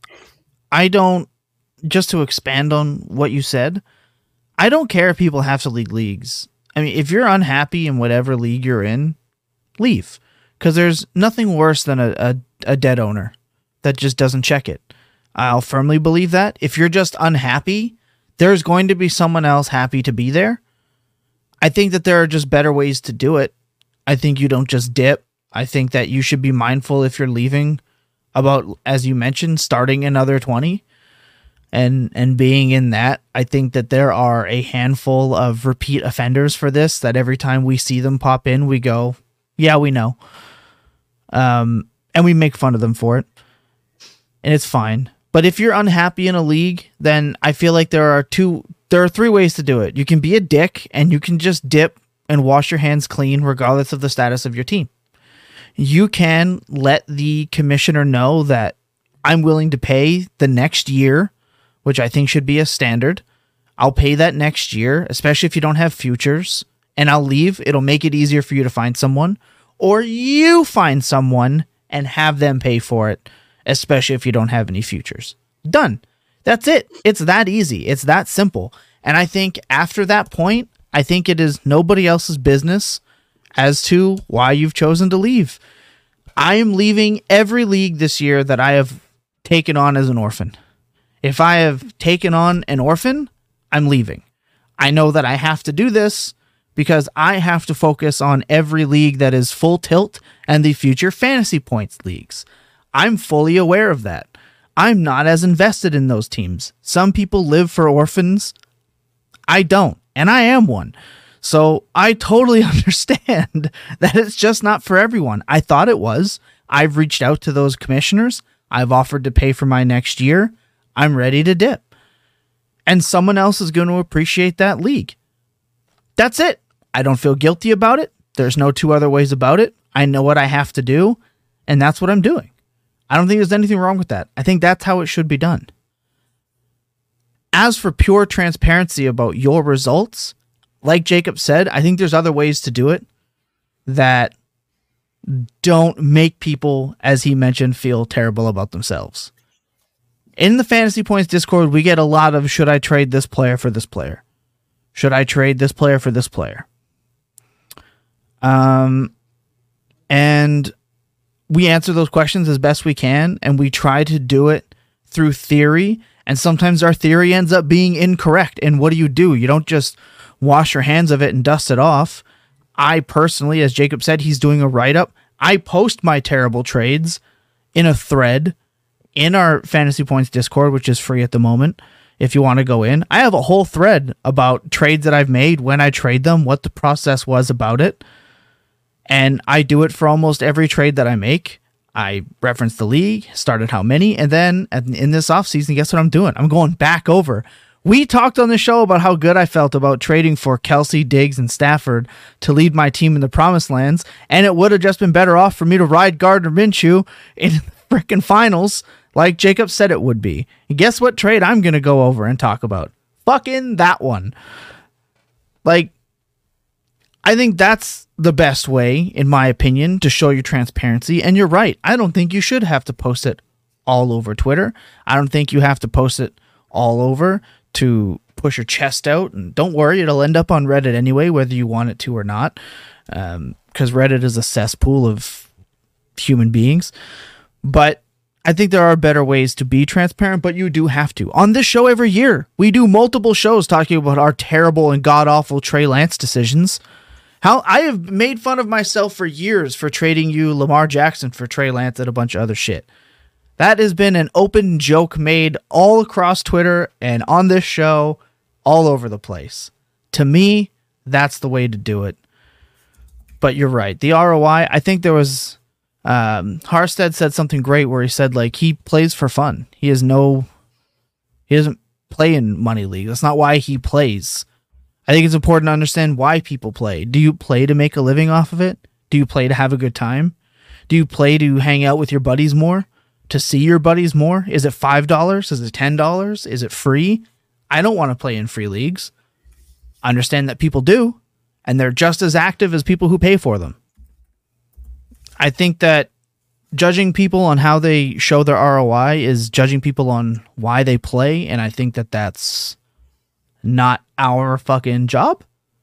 Just to expand on what you said, I don't care if people have to leave leagues. I mean, if you're unhappy in whatever league you're in, leave. Because there's nothing worse than a dead owner that just doesn't check it. I'll firmly believe that. If you're just unhappy, there's going to be someone else happy to be there. I think that there are just better ways to do it. I think you don't just dip. I think that you should be mindful if you're leaving about, as you mentioned, starting another 20. and being in that, I think that there are a handful of repeat offenders for this, that every time we see them pop in, we go, yeah, we know. And we make fun of them for it. And it's fine. But if you're unhappy in a league, then I feel like there are three ways to do it. You can be a dick and you can just dip and wash your hands clean regardless of the status of your team. You can let the commissioner know that I'm willing to pay the next year, which I think should be a standard. I'll pay that next year, especially if you don't have futures, and I'll leave. It'll make it easier for you to find someone, or you find someone and have them pay for it, especially if you don't have any futures. Done. That's it. It's that easy. It's that simple. And I think after that point, I think it is nobody else's business as to why you've chosen to leave. I am leaving every league this year that I have taken on as an orphan. If I have taken on an orphan, I'm leaving. I know that I have to do this because I have to focus on every league that is full tilt and the future fantasy points leagues. I'm fully aware of that. I'm not as invested in those teams. Some people live for orphans. I don't, and I am one. So I totally understand that it's just not for everyone. I thought it was. I've reached out to those commissioners. I've offered to pay for my next year. I'm ready to dip. And someone else is going to appreciate that league. That's it. I don't feel guilty about it. There's no two other ways about it. I know what I have to do, and that's what I'm doing. I don't think there's anything wrong with that. I think that's how it should be done. As for pure transparency about your results, like Jacob said, I think there's other ways to do it that don't make people, as he mentioned, feel terrible about themselves. In the Fantasy Points Discord, we get a lot of, should I trade this player for this player? Should I trade this player for this player? And we answer those questions as best we can, and we try to do it through theory, and sometimes our theory ends up being incorrect. And what do? You don't just wash your hands of it and dust it off. I personally, as Jacob said, he's doing a write-up. I post my terrible trades in a thread in our Fantasy Points Discord, which is free at the moment. If you want to go in, I have a whole thread about trades that I've made, when I trade them, what the process was about it. And I do it for almost every trade that I make. I reference the league, started how many, and then in this offseason, guess what I'm doing? I'm going back over. We talked on the show about how good I felt about trading for Kelsey, Diggs, and Stafford to lead my team in the Promised Lands, and it would have just been better off for me to ride Gardner Minshew in the frickin' finals like Jacob said it would be. And guess what trade I'm going to go over and talk about? Fucking that one. Like, I think that's the best way, in my opinion, to show your transparency. And you're right. I don't think you should have to post it all over Twitter. I don't think you have to post it all over to push your chest out. And don't worry, it'll end up on Reddit anyway, whether you want it to or not, because Reddit is a cesspool of human beings. But I think there are better ways to be transparent, but you do have to. On this show every year, we do multiple shows talking about our terrible and god-awful Trey Lance decisions. How I have made fun of myself for years for trading you Lamar Jackson for Trey Lance and a bunch of other shit. That has been an open joke made all across Twitter and on this show, all over the place. To me, that's the way to do it. But you're right. The ROI, I think there was... Harstead said something great where he said, like, he plays for fun. He doesn't play in money league. That's not why he plays. I think it's important to understand why people play. Do you play to make a living off of it? Do you play to have a good time? Do you play to hang out with your buddies more? To see your buddies more? Is it $5? Is it $10? Is it free? I don't want to play in free leagues. I understand that people do, and they're just as active as people who pay for them. I think that judging people on how they show their ROI is judging people on why they play, and I think that that's not our fucking job.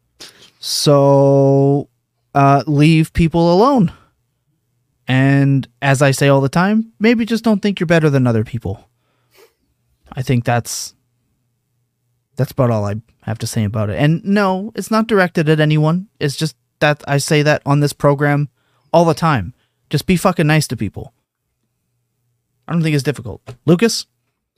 So leave people alone. And as I say all the time, maybe just don't think you're better than other people. I think that's about all I have to say about it. And no, it's not directed at anyone. It's just that I say that on this program all the time. Just be fucking nice to people. I don't think it's difficult. Lucas?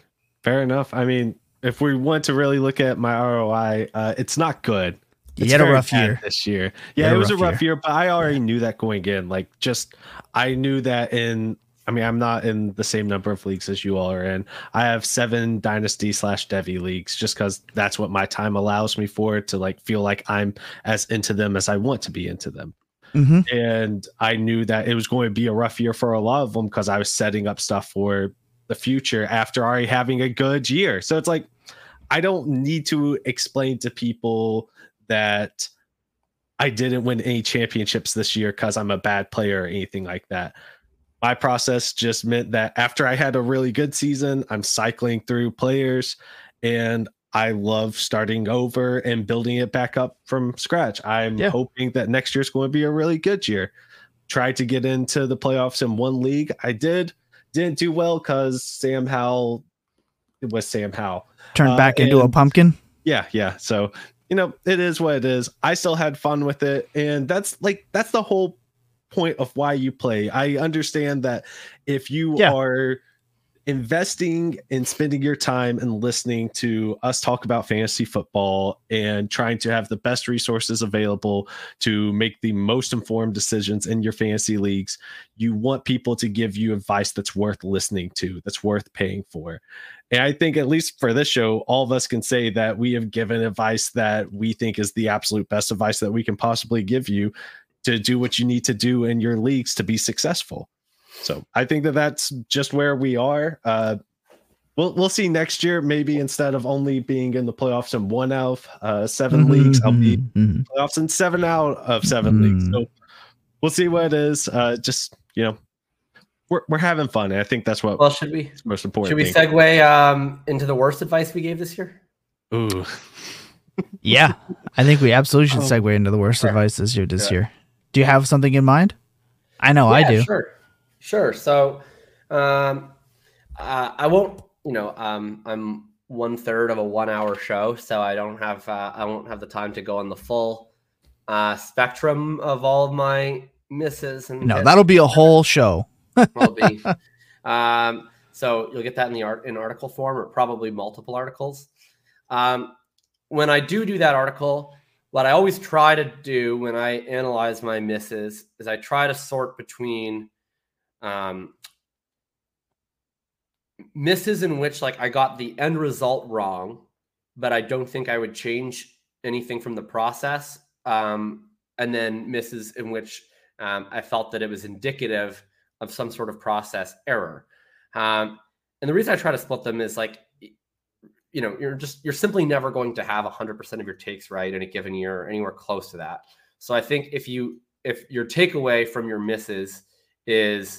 Fair enough. I mean, if we want to really look at my ROI, it's not good. You had a rough year this year. Yeah, it was a rough year, but I already knew that going in. Like, I knew that I'm not in the same number of leagues as you all are in. I have 7 Dynasty/Devy leagues just because that's what my time allows me for, to like feel like I'm as into them as I want to be into them. Mm-hmm. And I knew that it was going to be a rough year for a lot of them because I was setting up stuff for the future after already having a good year. So it's like, I don't need to explain to people that I didn't win any championships this year because I'm a bad player or anything like that. My process just meant that after I had a really good season, I'm cycling through players, and I love starting over and building it back up from scratch. I'm hoping that next year's going to be a really good year. Tried to get into the playoffs in one league. I didn't do well because Sam Howell turned back into a pumpkin. Yeah. So, it is what it is. I still had fun with it. And that's the whole point of why you play. I understand that if you are investing and spending your time and listening to us talk about fantasy football and trying to have the best resources available to make the most informed decisions in your fantasy leagues, you want people to give you advice that's worth listening to, that's worth paying for. And I think, at least for this show, all of us can say that we have given advice that we think is the absolute best advice that we can possibly give you to do what you need to do in your leagues to be successful. So I think that that's just where we are. We'll see next year. Maybe instead of only being in the playoffs in 1 out of 7 leagues, I'll be playoffs in 7 out of 7 leagues. So we'll see what it is. We're having fun. And I think that's what. Well, should we? Most important. Should we segue into the worst advice we gave this year? Ooh. Yeah, I think we absolutely should segue into the worst advice this year. Do you have something in mind? I know I do. Sure. So, I won't. I'm 1/3 of a 1 hour show, so I won't have the time to go on the full spectrum of all of my misses. And that'll be a whole show. Will be. So you'll get that in article form, or probably multiple articles. When I do that article, what I always try to do when I analyze my misses is I try to sort between misses in which I got the end result wrong, but I don't think I would change anything from the process. And then misses in which I felt that it was indicative of some sort of process error. And the reason I try to split them is you're simply never going to have 100% of your takes right in a given year or anywhere close to that. So I think if your takeaway from your misses is,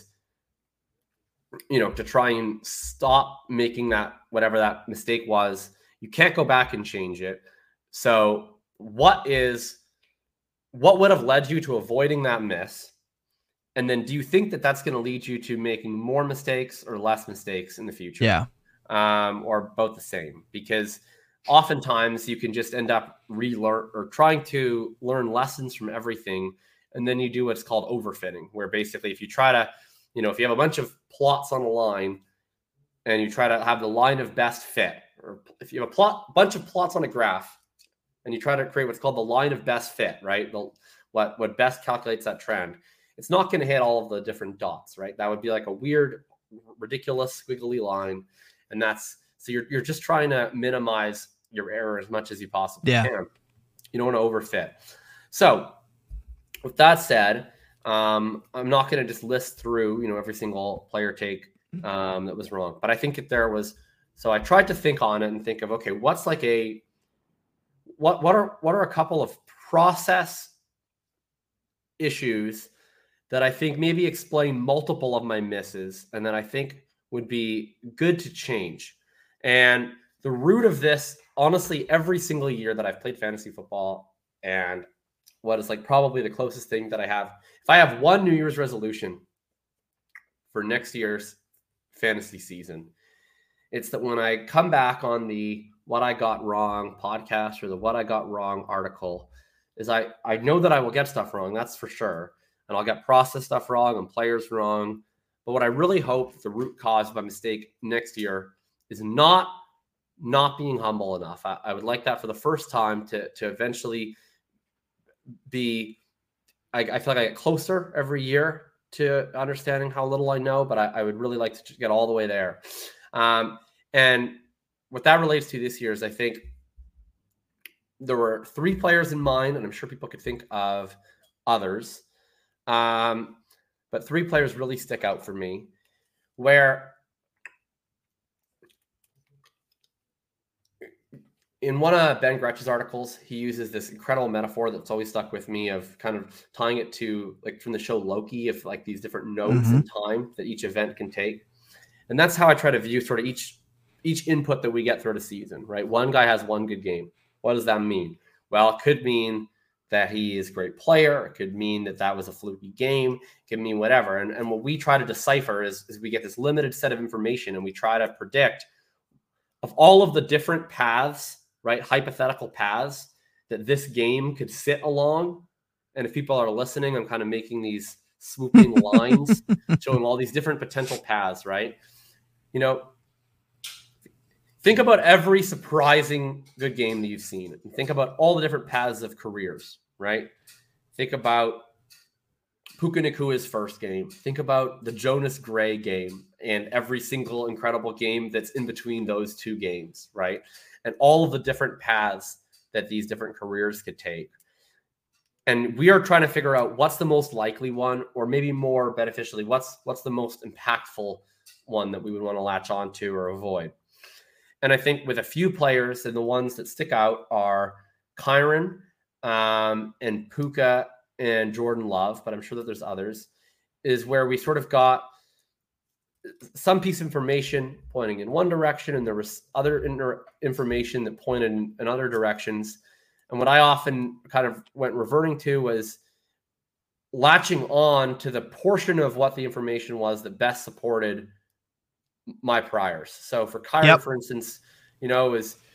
to try and stop making whatever that mistake was, you can't go back and change it. So what would have led you to avoiding that miss? And then do you think that that's going to lead you to making more mistakes or less mistakes in the future? Yeah. Or both the same? Because oftentimes you can just end up relearn or trying to learn lessons from everything. And then you do what's called overfitting, where basically if you try to, if you have a bunch of plots on a line and you try to have the line of best fit, or if you have a bunch of plots on a graph and you try to create what's called the line of best fit, right? What best calculates that trend. It's not going to hit all of the different dots, right? That would be like a weird, ridiculous, squiggly line. And so you're just trying to minimize your error as much as you possibly can. You don't want to overfit. So with that said, I'm not going to just list through, every single player take that was wrong. But I think that there was, so I tried to think on it and think of, okay, what's what are a couple of process issues that I think maybe explain multiple of my misses and that I think would be good to change. And the root of this, honestly, every single year that I've played fantasy football, and what is probably the closest thing that I have, if I have one New Year's resolution for next year's fantasy season, it's that when I come back on the What I Got Wrong podcast or the What I Got Wrong article, is I know that I will get stuff wrong, that's for sure. And I'll get process stuff wrong and players wrong. But what I really hope the root cause of my mistake next year is not being humble enough. I would like that for the first time to eventually be, I feel like I get closer every year to understanding how little I know, but I would really like to get all the way there. And what that relates to this year is I think there were 3 players in mind, and I'm sure people could think of others. But 3 players really stick out for me, where in one of Ben Gretsch's articles, he uses this incredible metaphor that's always stuck with me of kind of tying it to, like, from the show Loki, of like these different nodes in time that each event can take. And that's how I try to view sort of each input that we get throughout a season, right? One guy has one good game. What does that mean? Well, it could mean that he is a great player. It could mean that was a fluky game. It could mean whatever. And what we try to decipher is we get this limited set of information, and we try to predict of all of the different paths, right? Hypothetical paths that this game could sit along. And if people are listening, I'm kind of making these swooping lines showing all these different potential paths, right? You know, think about every surprising good game that you've seen, and think about all the different paths of careers, right? Think about Puka Nakua's first game. Think about the Jonas Gray game and every single incredible game that's in between those 2 games, right? And all of the different paths that these different careers could take. And we are trying to figure out what's the most likely one, or maybe more beneficially, what's the most impactful one that we would want to latch onto or avoid. And I think with a few players, and the ones that stick out are Kyron and Puka and Jordan Love, but I'm sure that there's others, is where we sort of got some piece of information pointing in one direction, and there was other information that pointed in other directions. And what I often kind of went reverting to was latching on to the portion of what the information was that best supported my priors. So for Kyron, for instance, you know,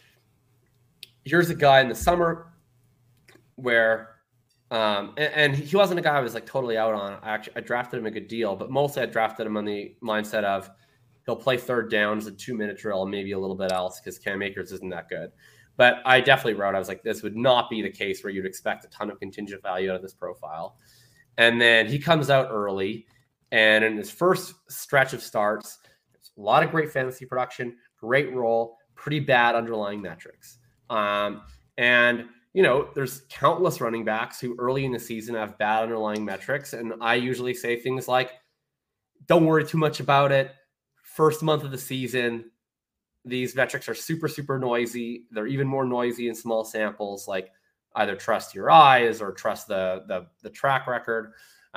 here's a guy in the summer where, and he wasn't a guy I was like totally out on. I drafted him a good deal, but mostly I drafted him on the mindset of he'll play third downs, a 2-minute drill, and maybe a little bit else because Cam Akers isn't that good. But I definitely wrote, I was like, this would not be the case where you'd expect a ton of contingent value out of this profile. And then he comes out early, and in his first stretch of starts, a lot of great fantasy production, great role, pretty bad underlying metrics. And, you know, there's countless running backs who early in the season have bad underlying metrics. And I usually say things like, don't worry too much about it. First month of the season, these metrics are super, super noisy. They're even more noisy in small samples, like either trust your eyes or trust the track record,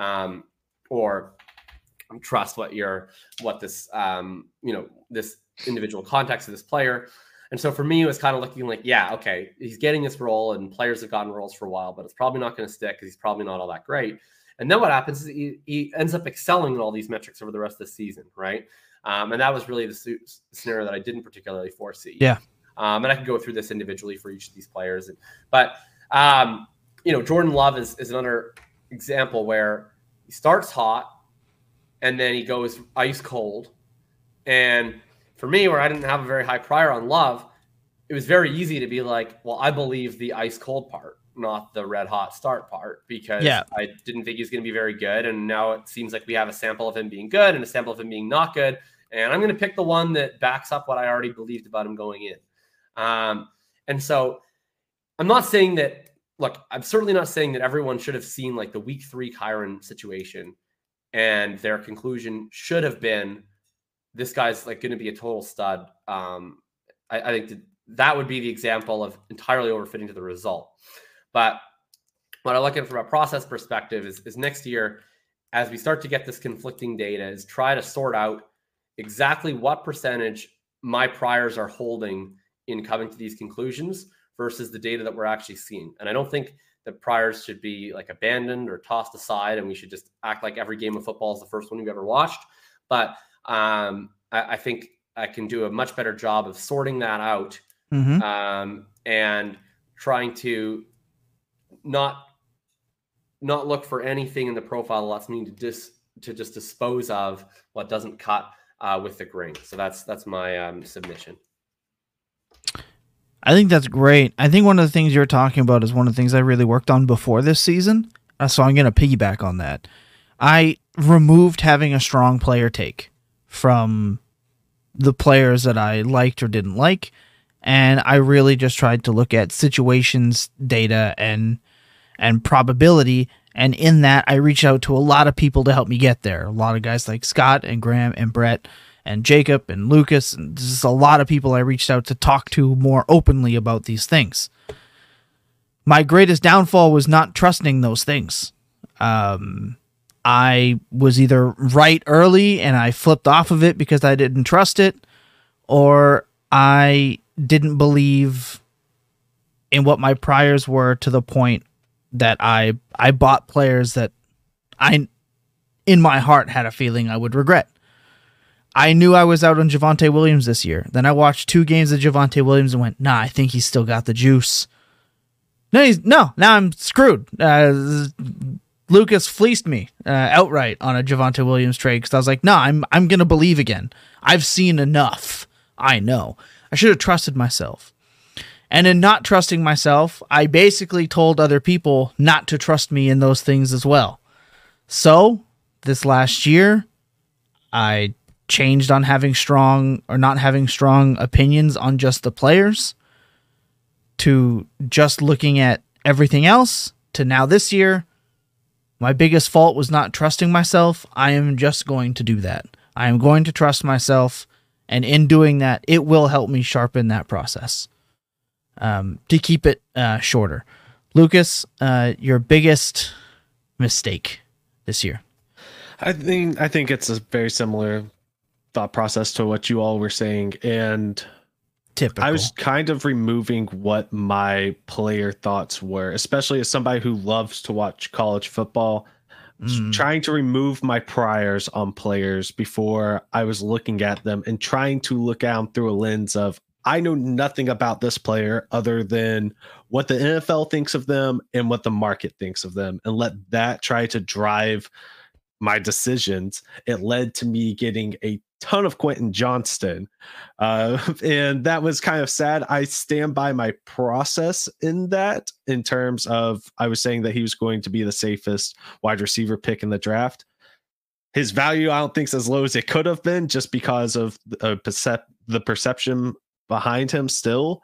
or trust what this, this individual context of this player. And so for me, it was kind of looking like, yeah, okay, he's getting this role, and players have gotten roles for a while, but it's probably not going to stick because he's probably not all that great. And then what happens is he ends up excelling in all these metrics over the rest of the season, right? And that was really the scenario that I didn't particularly foresee. Yeah. And I could go through this individually for each of these players. But Jordan Love is another example where he starts hot and then he goes ice cold. And for me, where I didn't have a very high prior on Love, it was very easy to be like, well, I believe the ice cold part, not the red hot start part, because I didn't think he was going to be very good. And now it seems like we have a sample of him being good and a sample of him being not good. And I'm going to pick the one that backs up what I already believed about him going in. And so I'm not saying that, look, I'm certainly not saying that everyone should have seen like the week 3 Kyron situation and their conclusion should have been, this guy's like going to be a total stud. I think that would be the example of entirely overfitting to the result. But what I look at from a process perspective is next year, as we start to get this conflicting data, is try to sort out exactly what percentage my priors are holding in coming to these conclusions versus the data that we're actually seeing. And I don't think that priors should be like abandoned or tossed aside, and we should just act like every game of football is the first one you've ever watched. But I think I can do a much better job of sorting that out, and trying to not look for anything in the profile that lets me to just dispose of what doesn't cut with the grain. So that's my submission. I think that's great. I think one of the things you're talking about is one of the things I really worked on before this season. So I'm going to piggyback on that. I removed having a strong player take from the players that I liked or didn't like. And I really just tried to look at situations, data, and probability. And in that, I reached out to a lot of people to help me get there. A lot of guys like Scott and Graham and Brett and Jacob and Lucas. And just a lot of people I reached out to talk to more openly about these things. My greatest downfall was not trusting those things. I was either right early and I flipped off of it because I didn't trust it, or I didn't believe in what my priors were to the point that I bought players that I, in my heart, had a feeling I would regret. I knew I was out on Javonte Williams this year. Then I watched 2 games of Javonte Williams and went, nah, I think he's still got the juice. No, now I'm screwed. Lucas fleeced me outright on a Javonte Williams trade because I was like, no, I'm going to believe again. I've seen enough. I know. I should have trusted myself. And in not trusting myself, I basically told other people not to trust me in those things as well. So this last year, I changed on having strong or not having strong opinions on just the players to just looking at everything else to now this year. My biggest fault was not trusting myself. I am just going to do that. I am going to trust myself. And in doing that, it will help me sharpen that process to keep it shorter. Lucas, your biggest mistake this year? I think it's a very similar thought process to what you all were saying. And typical. I was kind of removing what my player thoughts were, especially as somebody who loves to watch college football. Trying to remove my priors on players before I was looking at them and trying to look at them through a lens of, I know nothing about this player other than what the NFL thinks of them and what the market thinks of them, and let that try to drive my decisions. It led to me getting a ton of Quentin Johnston, and that was kind of sad. I stand by my process in that, in terms of, I was saying that he was going to be the safest wide receiver pick in the draft. His value, I don't think, is as low as it could have been, just because of the perception behind him still,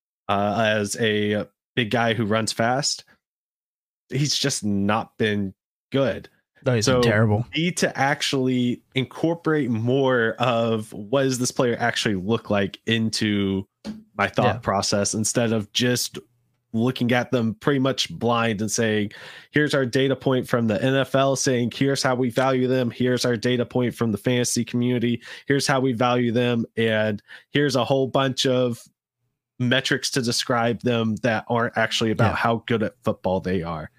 as a big guy who runs fast. He's just not been good. No, he's been terrible. Need to actually incorporate more of what does this player actually look like into my thought process, instead of just looking at them pretty much blind and saying, here's our data point from the NFL saying, here's how we value them. Here's our data point from the fantasy community. Here's how we value them. And here's a whole bunch of metrics to describe them that aren't actually about how good at football they are.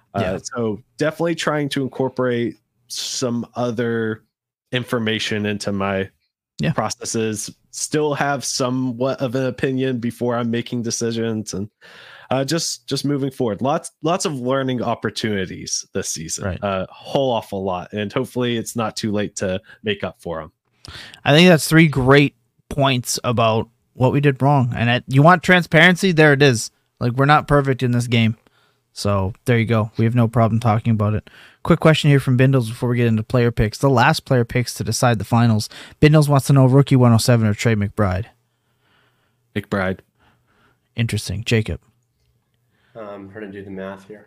So definitely trying to incorporate some other information into my processes, still have somewhat of an opinion before I'm making decisions, and just moving forward. Lots of learning opportunities this season, a whole awful lot, and hopefully it's not too late to make up for them. I think that's 3 great points about what we did wrong. And you want transparency? There it is. Like, we're not perfect in this game. So there you go. We have no problem talking about it. Quick question here from Bindles before we get into player picks. The last player picks to decide the finals. Bindles wants to know Rookie 107 or Trey McBride. McBride. Interesting. Jacob. I'm trying to do the math here.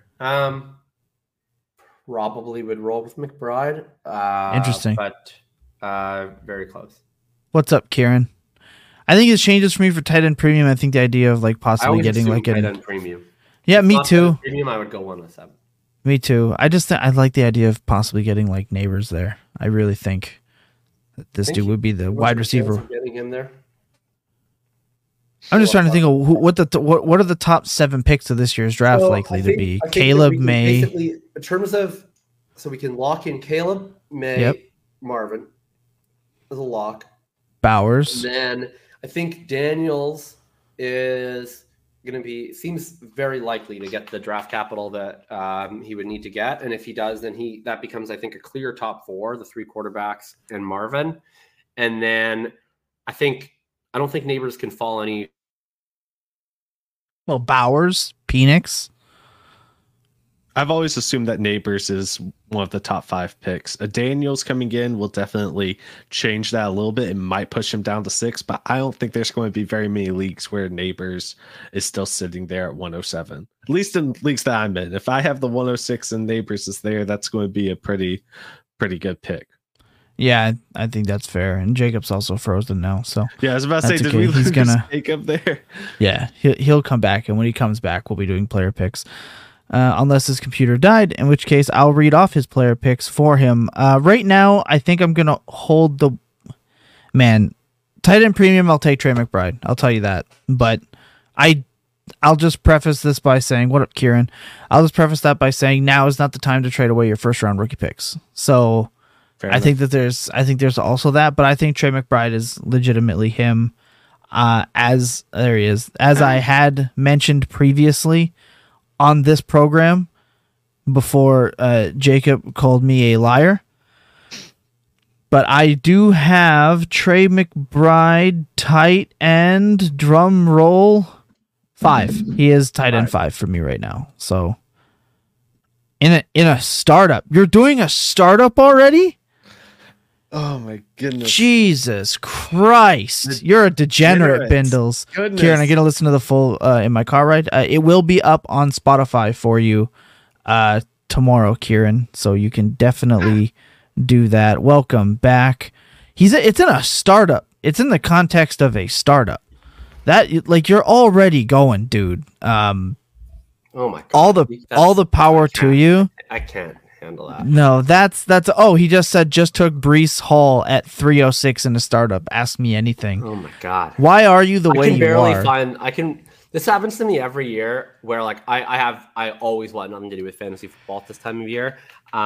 Probably would roll with McBride. Interesting. But very close. What's up, Kieran? I think it changes for me for tight end premium. I think the idea of like possibly getting like tight end premium. Yeah, me too. Premium, I would go 107. Me too. I just I like the idea of possibly getting like Neighbors there. I really think that this dude would be the wide receiver. Getting him there. I'm just trying to think of what are the top 7 picks of this year's draft likely to be. Caleb, May. Basically, in terms of, so we can lock in Caleb, May, Marvin as a lock. Bowers. And then I think Daniels is going to seems very likely to get the draft capital that he would need to get. And if he does, then that becomes, I think, a clear top 4, the 3 quarterbacks and Marvin. And then I don't think Neighbors can fall any. Well, Bowers, Penix. I've always assumed that Neighbors is one of the top 5 picks. A Daniels coming in will definitely change that a little bit. It might push him down to 6, but I don't think there's going to be very many leagues where Neighbors is still sitting there at 107. At least in leagues that I'm in. If I have the 106 and Neighbors is there, that's going to be a pretty good pick. Yeah, I think that's fair. And Jacob's also frozen now, so yeah, I was about to say, okay. did we lose Jacob there? Yeah, he'll come back, and when he comes back, we'll be doing player picks. Unless his computer died, in which case I'll read off his player picks for him. Right now, I think I'm going to hold the... Man, tight end premium, I'll take Trey McBride. I'll tell you that. But I'll just preface this by saying... What up, Kieran? I'll just preface that by saying now is not the time to trade away your first-round rookie picks. So I think there's also that, but I think Trey McBride is legitimately him. There he is. As I had mentioned previously... on this program before Jacob called me a liar. But I do have Trey McBride tight end, drum roll, 5. He is tight end 5 for me right now. So in a startup. You're doing a startup already? Oh my goodness. Jesus Christ. You're a degenerate, Bindles. Goodness. Kieran, I'm going to listen to the full in my car ride. It will be up on Spotify for you tomorrow, Kieran. So you can definitely do that. Welcome back. It's in a startup. It's in the context of a startup. That like you're already going, dude. Oh my God. All the power to you. I can't handle that. No, that's he just said just took Breece Hall at 306 in a startup. Ask me anything. Oh my God. Why are you the way you are? This happens to me every year where like I always want nothing to do with fantasy football at this time of year.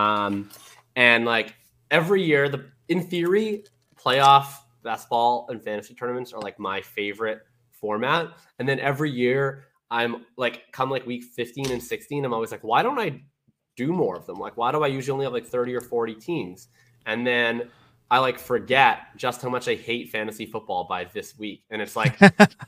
And like every year in theory, playoff basketball and fantasy tournaments are like my favorite format. And then every year I'm like come like week 15 and 16, I'm always like, why don't I do more of them? Like, why do I usually only have like 30 or 40 teams? And then I like forget just how much I hate fantasy football by this week. And it's like,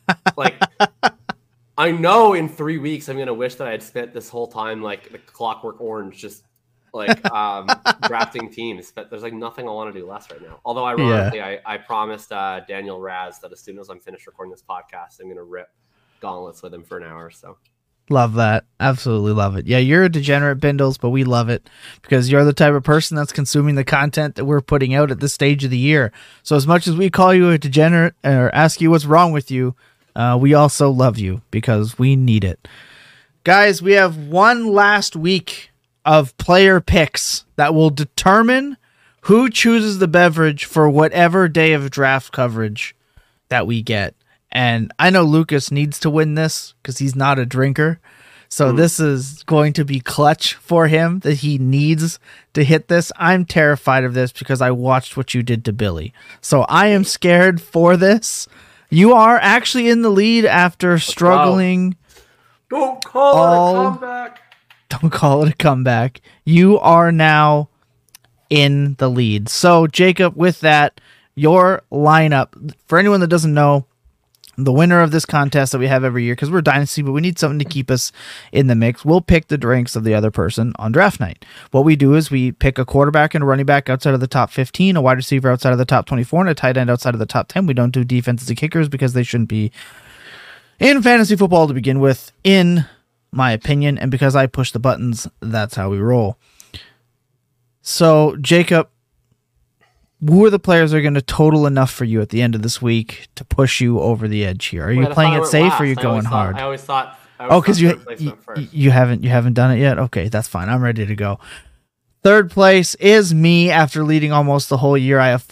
I know in 3 weeks, I'm going to wish that I had spent this whole time, like the Clockwork Orange, just like drafting teams, but there's like nothing I want to do less right now. Although ironically, I promised Daniel Raz that as soon as I'm finished recording this podcast, I'm going to rip gauntlets with him for an hour. So love that. Absolutely love it. Yeah, you're a degenerate, Bindles, but we love it because you're the type of person that's consuming the content that we're putting out at this stage of the year. So as much as we call you a degenerate or ask you what's wrong with you, we also love you because we need it. Guys, we have one last week of player picks that will determine who chooses the beverage for whatever day of draft coverage that we get. And I know Lucas needs to win this because he's not a drinker. So this is going to be clutch for him that he needs to hit this. I'm terrified of this because I watched what you did to Billy. So I am scared for this. You are actually in the lead after struggling. Don't call it a comeback. Don't call it a comeback. You are now in the lead. So Jacob, with that, your lineup, for anyone that doesn't know, the winner of this contest that we have every year, because we're Dynasty, but we need something to keep us in the mix, we'll pick the drinks of the other person on draft night. What we do is we pick a quarterback and a running back outside of the top 15, a wide receiver outside of the top 24, and a tight end outside of the top 10. We don't do defenses and kickers because they shouldn't be in fantasy football to begin with, in my opinion, and because I push the buttons, that's how we roll. So, Jacob, who are the players that are going to total enough for you at the end of this week to push you over the edge here? Are you playing it safe or are you going hard? I always thought. Because you haven't done it yet? Okay, that's fine. I'm ready to go. Third place is me after leading almost the whole year. I have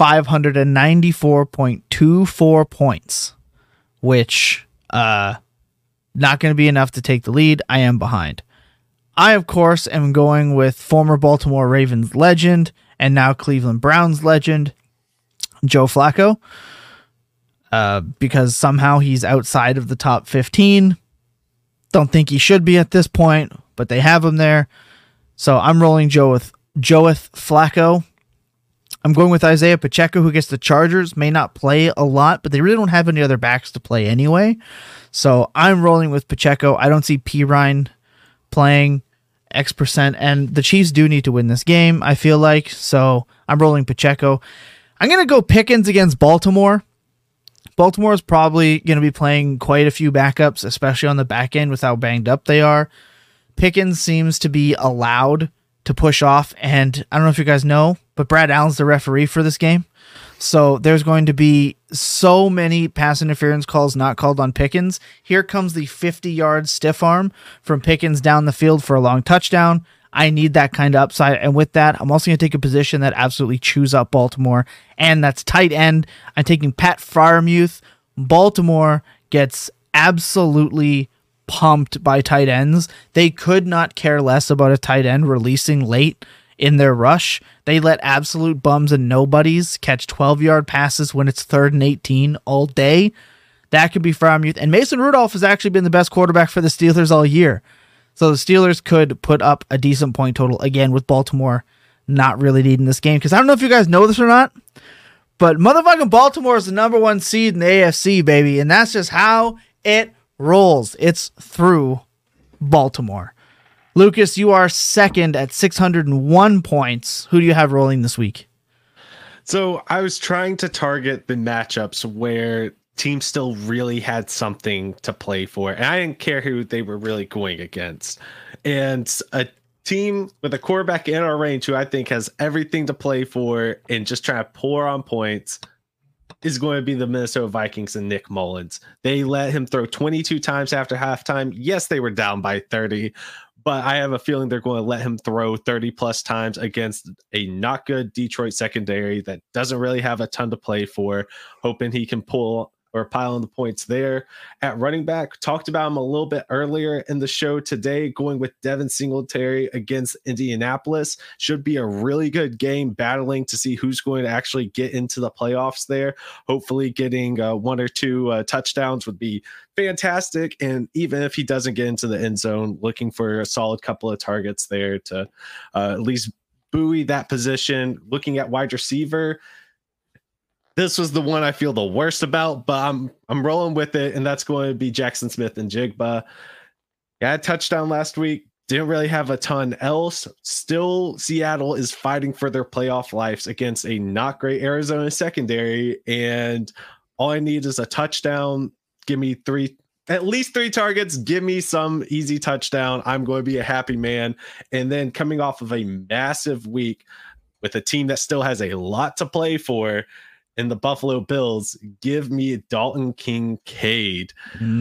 594.24 points, which not going to be enough to take the lead. I am behind. I, of course, am going with former Baltimore Ravens legend and now Cleveland Browns legend, Joe Flacco, because somehow he's outside of the top 15. Don't think he should be at this point, but they have him there. So I'm rolling Joe with Flacco. I'm going with Isaiah Pacheco, who gets the Chargers. May not play a lot, but they really don't have any other backs to play anyway. So I'm rolling with Pacheco. I don't see Pirine playing X%, and the Chiefs do need to win this game, I feel like. So I'm rolling Pacheco. I'm going to go Pickens against Baltimore. Baltimore is probably going to be playing quite a few backups, especially on the back end with how banged up they are. Pickens seems to be allowed to push off, and I don't know if you guys know, but Brad Allen's the referee for this game. So there's going to be so many pass interference calls not called on Pickens. Here comes the 50-yard stiff arm from Pickens down the field for a long touchdown. I need that kind of upside. And with that, I'm also going to take a position that absolutely chews up Baltimore, and that's tight end. I'm taking Pat Freiermuth. Baltimore gets absolutely pumped by tight ends. They could not care less about a tight end releasing late in their rush. They let absolute bums and nobodies catch 12-yard passes when it's 3rd and 18 all day. That could be Freiermuth. And Mason Rudolph has actually been the best quarterback for the Steelers all year. So the Steelers could put up a decent point total again with Baltimore not really needing this game. Because I don't know if you guys know this or not, but motherfucking Baltimore is the number 1 seed in the AFC, baby. And that's just how it rolls. It's through Baltimore. Lucas, you are second at 601 points. Who do you have rolling this week? So I was trying to target the matchups where teams still really had something to play for, and I didn't care who they were really going against. And a team with a quarterback in our range who I think has everything to play for and just trying to pour on points is going to be the Minnesota Vikings and Nick Mullins. They let him throw 22 times after halftime. Yes, they were down by 30, but I have a feeling they're going to let him throw 30 plus times against a not good Detroit secondary that doesn't really have a ton to play for, hoping he can pull or pile on the points there. At running back, talked about him a little bit earlier in the show today, going with Devin Singletary against Indianapolis. Should be a really good game, battling to see who's going to actually get into the playoffs there. Hopefully getting 1 or 2 touchdowns would be fantastic. And even if he doesn't get into the end zone, looking for a solid couple of targets there to at least buoy that position. Looking at wide receiver, this was the one I feel the worst about, but I'm rolling with it, and that's going to be Jackson Smith and Jigba. Yeah, a touchdown last week. Didn't really have a ton else. Still, Seattle is fighting for their playoff lives against a not great Arizona secondary, and all I need is a touchdown. Give me at least 3 targets. Give me some easy touchdown. I'm going to be a happy man. And then coming off of a massive week with a team that still has a lot to play for, in the Buffalo Bills, give me Dalton Kincaid.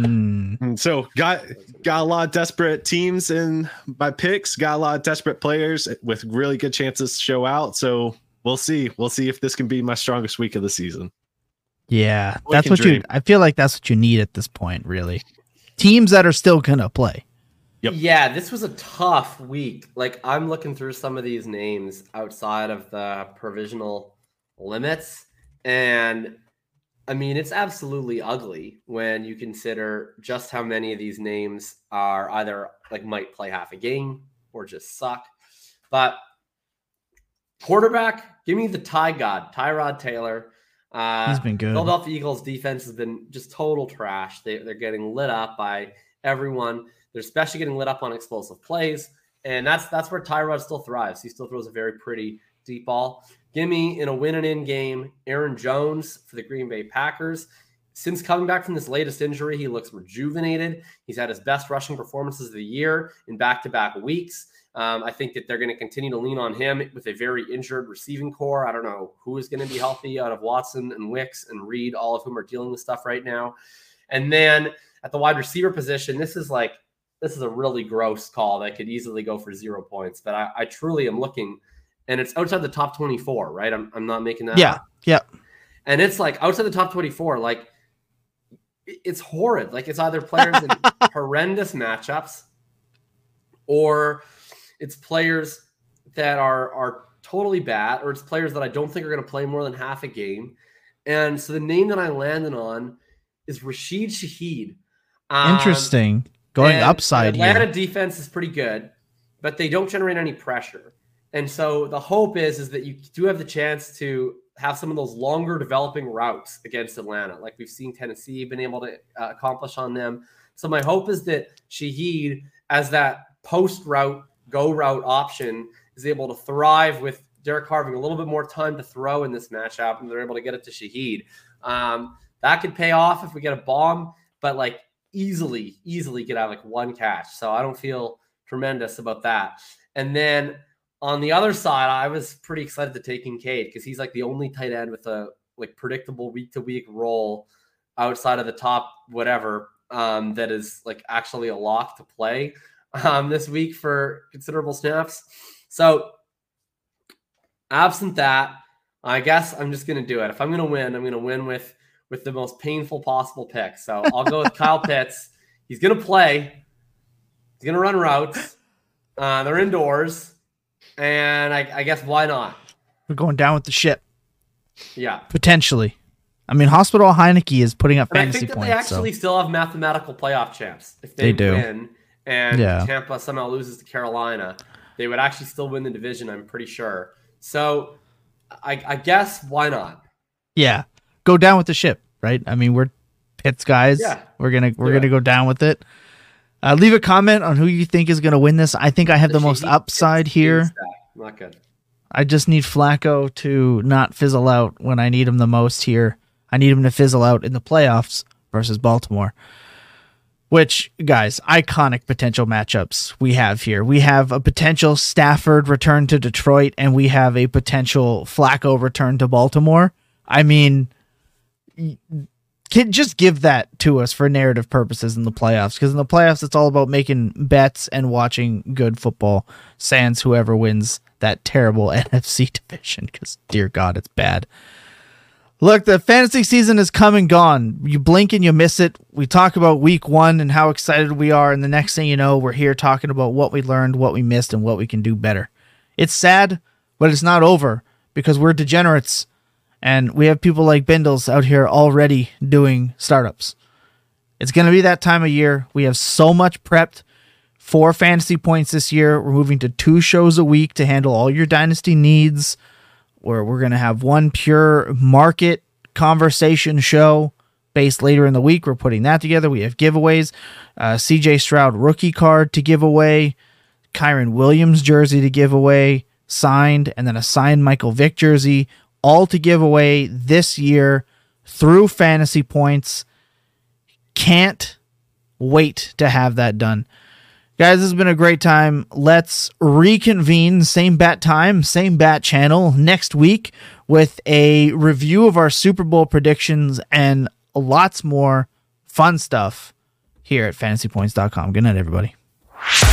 So got a lot of desperate teams in my picks, got a lot of desperate players with really good chances to show out. So we'll see. We'll see if this can be my strongest week of the season. Yeah, that's what I feel like that's what you need at this point, really. Teams that are still going to play. Yep. Yeah, this was a tough week. Like, I'm looking through some of these names outside of the provisional limits. And I mean, it's absolutely ugly when you consider just how many of these names are either like might play half a game or just suck. But quarterback, give me the Ty God, Tyrod Taylor. He's been good. Philadelphia Eagles defense has been just total trash. They're getting lit up by everyone. They're especially getting lit up on explosive plays. And that's where Tyrod still thrives. He still throws a very pretty deep ball. Give me, in a win and in game, Aaron Jones for the Green Bay Packers. Since coming back from this latest injury, he looks rejuvenated. He's had his best rushing performances of the year in back-to-back weeks. I think that they're going to continue to lean on him with a very injured receiving core. I don't know who is going to be healthy out of Watson and Wicks and Reed, all of whom are dealing with stuff right now. And then at the wide receiver position, this is a really gross call that could easily go for 0 points. But I truly am looking. And it's outside the top 24, right? I'm not making that up. Yeah. And it's like outside the top 24, like it's horrid. Like it's either players in horrendous matchups or it's players that are totally bad, or it's players that I don't think are going to play more than half a game. And so the name that I landed on is Rashid Shaheed. Interesting. Going upside the Atlanta here. defense is pretty good, but they don't generate any pressure. And so the hope is that you do have the chance to have some of those longer developing routes against Atlanta, like we've seen Tennessee been able to accomplish on them. So my hope is that Shaheed, as that post route, go route option, is able to thrive with Derek Carr having a little bit more time to throw in this matchup, and they're able to get it to Shaheed. That could pay off if we get a bomb, but like easily get out like one catch. So I don't feel tremendous about that. And then on the other side, I was pretty excited to take Kincaid because he's like the only tight end with a like predictable week to week role outside of the top whatever that is like actually a lock to play this week for considerable snaps. So absent that, I guess I'm just going to do it. If I'm going to win, I'm going to win with the most painful possible pick. So I'll go with Kyle Pitts. He's going to play. He's going to run routes. They're indoors. And I guess why not? We're going down with the ship. Yeah. Potentially. I mean, Hospital Heineke is putting up fantasy I think that points. they actually still have mathematical playoff champs. If They do. win and Tampa somehow loses to Carolina, they would actually still win the division, I'm pretty sure. So I guess why not? Yeah. Go down with the ship, right? I mean, we're Pitts guys. Yeah. We're gonna go down with it. Leave a comment on who you think is gonna win this. I think I have the most upside here. Not good. I just need Flacco to not fizzle out when I need him the most here. I need him to fizzle out in the playoffs versus Baltimore. Which, guys, iconic potential matchups we have here. We have a potential Stafford return to Detroit, and we have a potential Flacco return to Baltimore. I mean, just give that to us for narrative purposes in the playoffs, because in the playoffs, it's all about making bets and watching good football, sans whoever wins that terrible NFC division, because, dear God, it's bad. Look, the fantasy season is come and gone. You blink and you miss it. We talk about week 1 and how excited we are, and the next thing you know, we're here talking about what we learned, what we missed, and what we can do better. It's sad, but it's not over, because we're degenerates, and we have people like Bindles out here already doing startups. It's going to be that time of year. We have so much prepped for Fantasy Points this year. We're moving to 2 shows a week to handle all your dynasty needs, where we're going to have one pure market conversation show based later in the week. We're putting that together. We have giveaways, CJ Stroud rookie card to give away, Kyron Williams jersey to give away, signed, and then a signed Michael Vick jersey, all to give away this year through Fantasy Points. Can't wait to have that done. Guys, this has been a great time. Let's reconvene, same bat time, same bat channel next week with a review of our Super Bowl predictions and lots more fun stuff here at fantasypoints.com. Good night, everybody.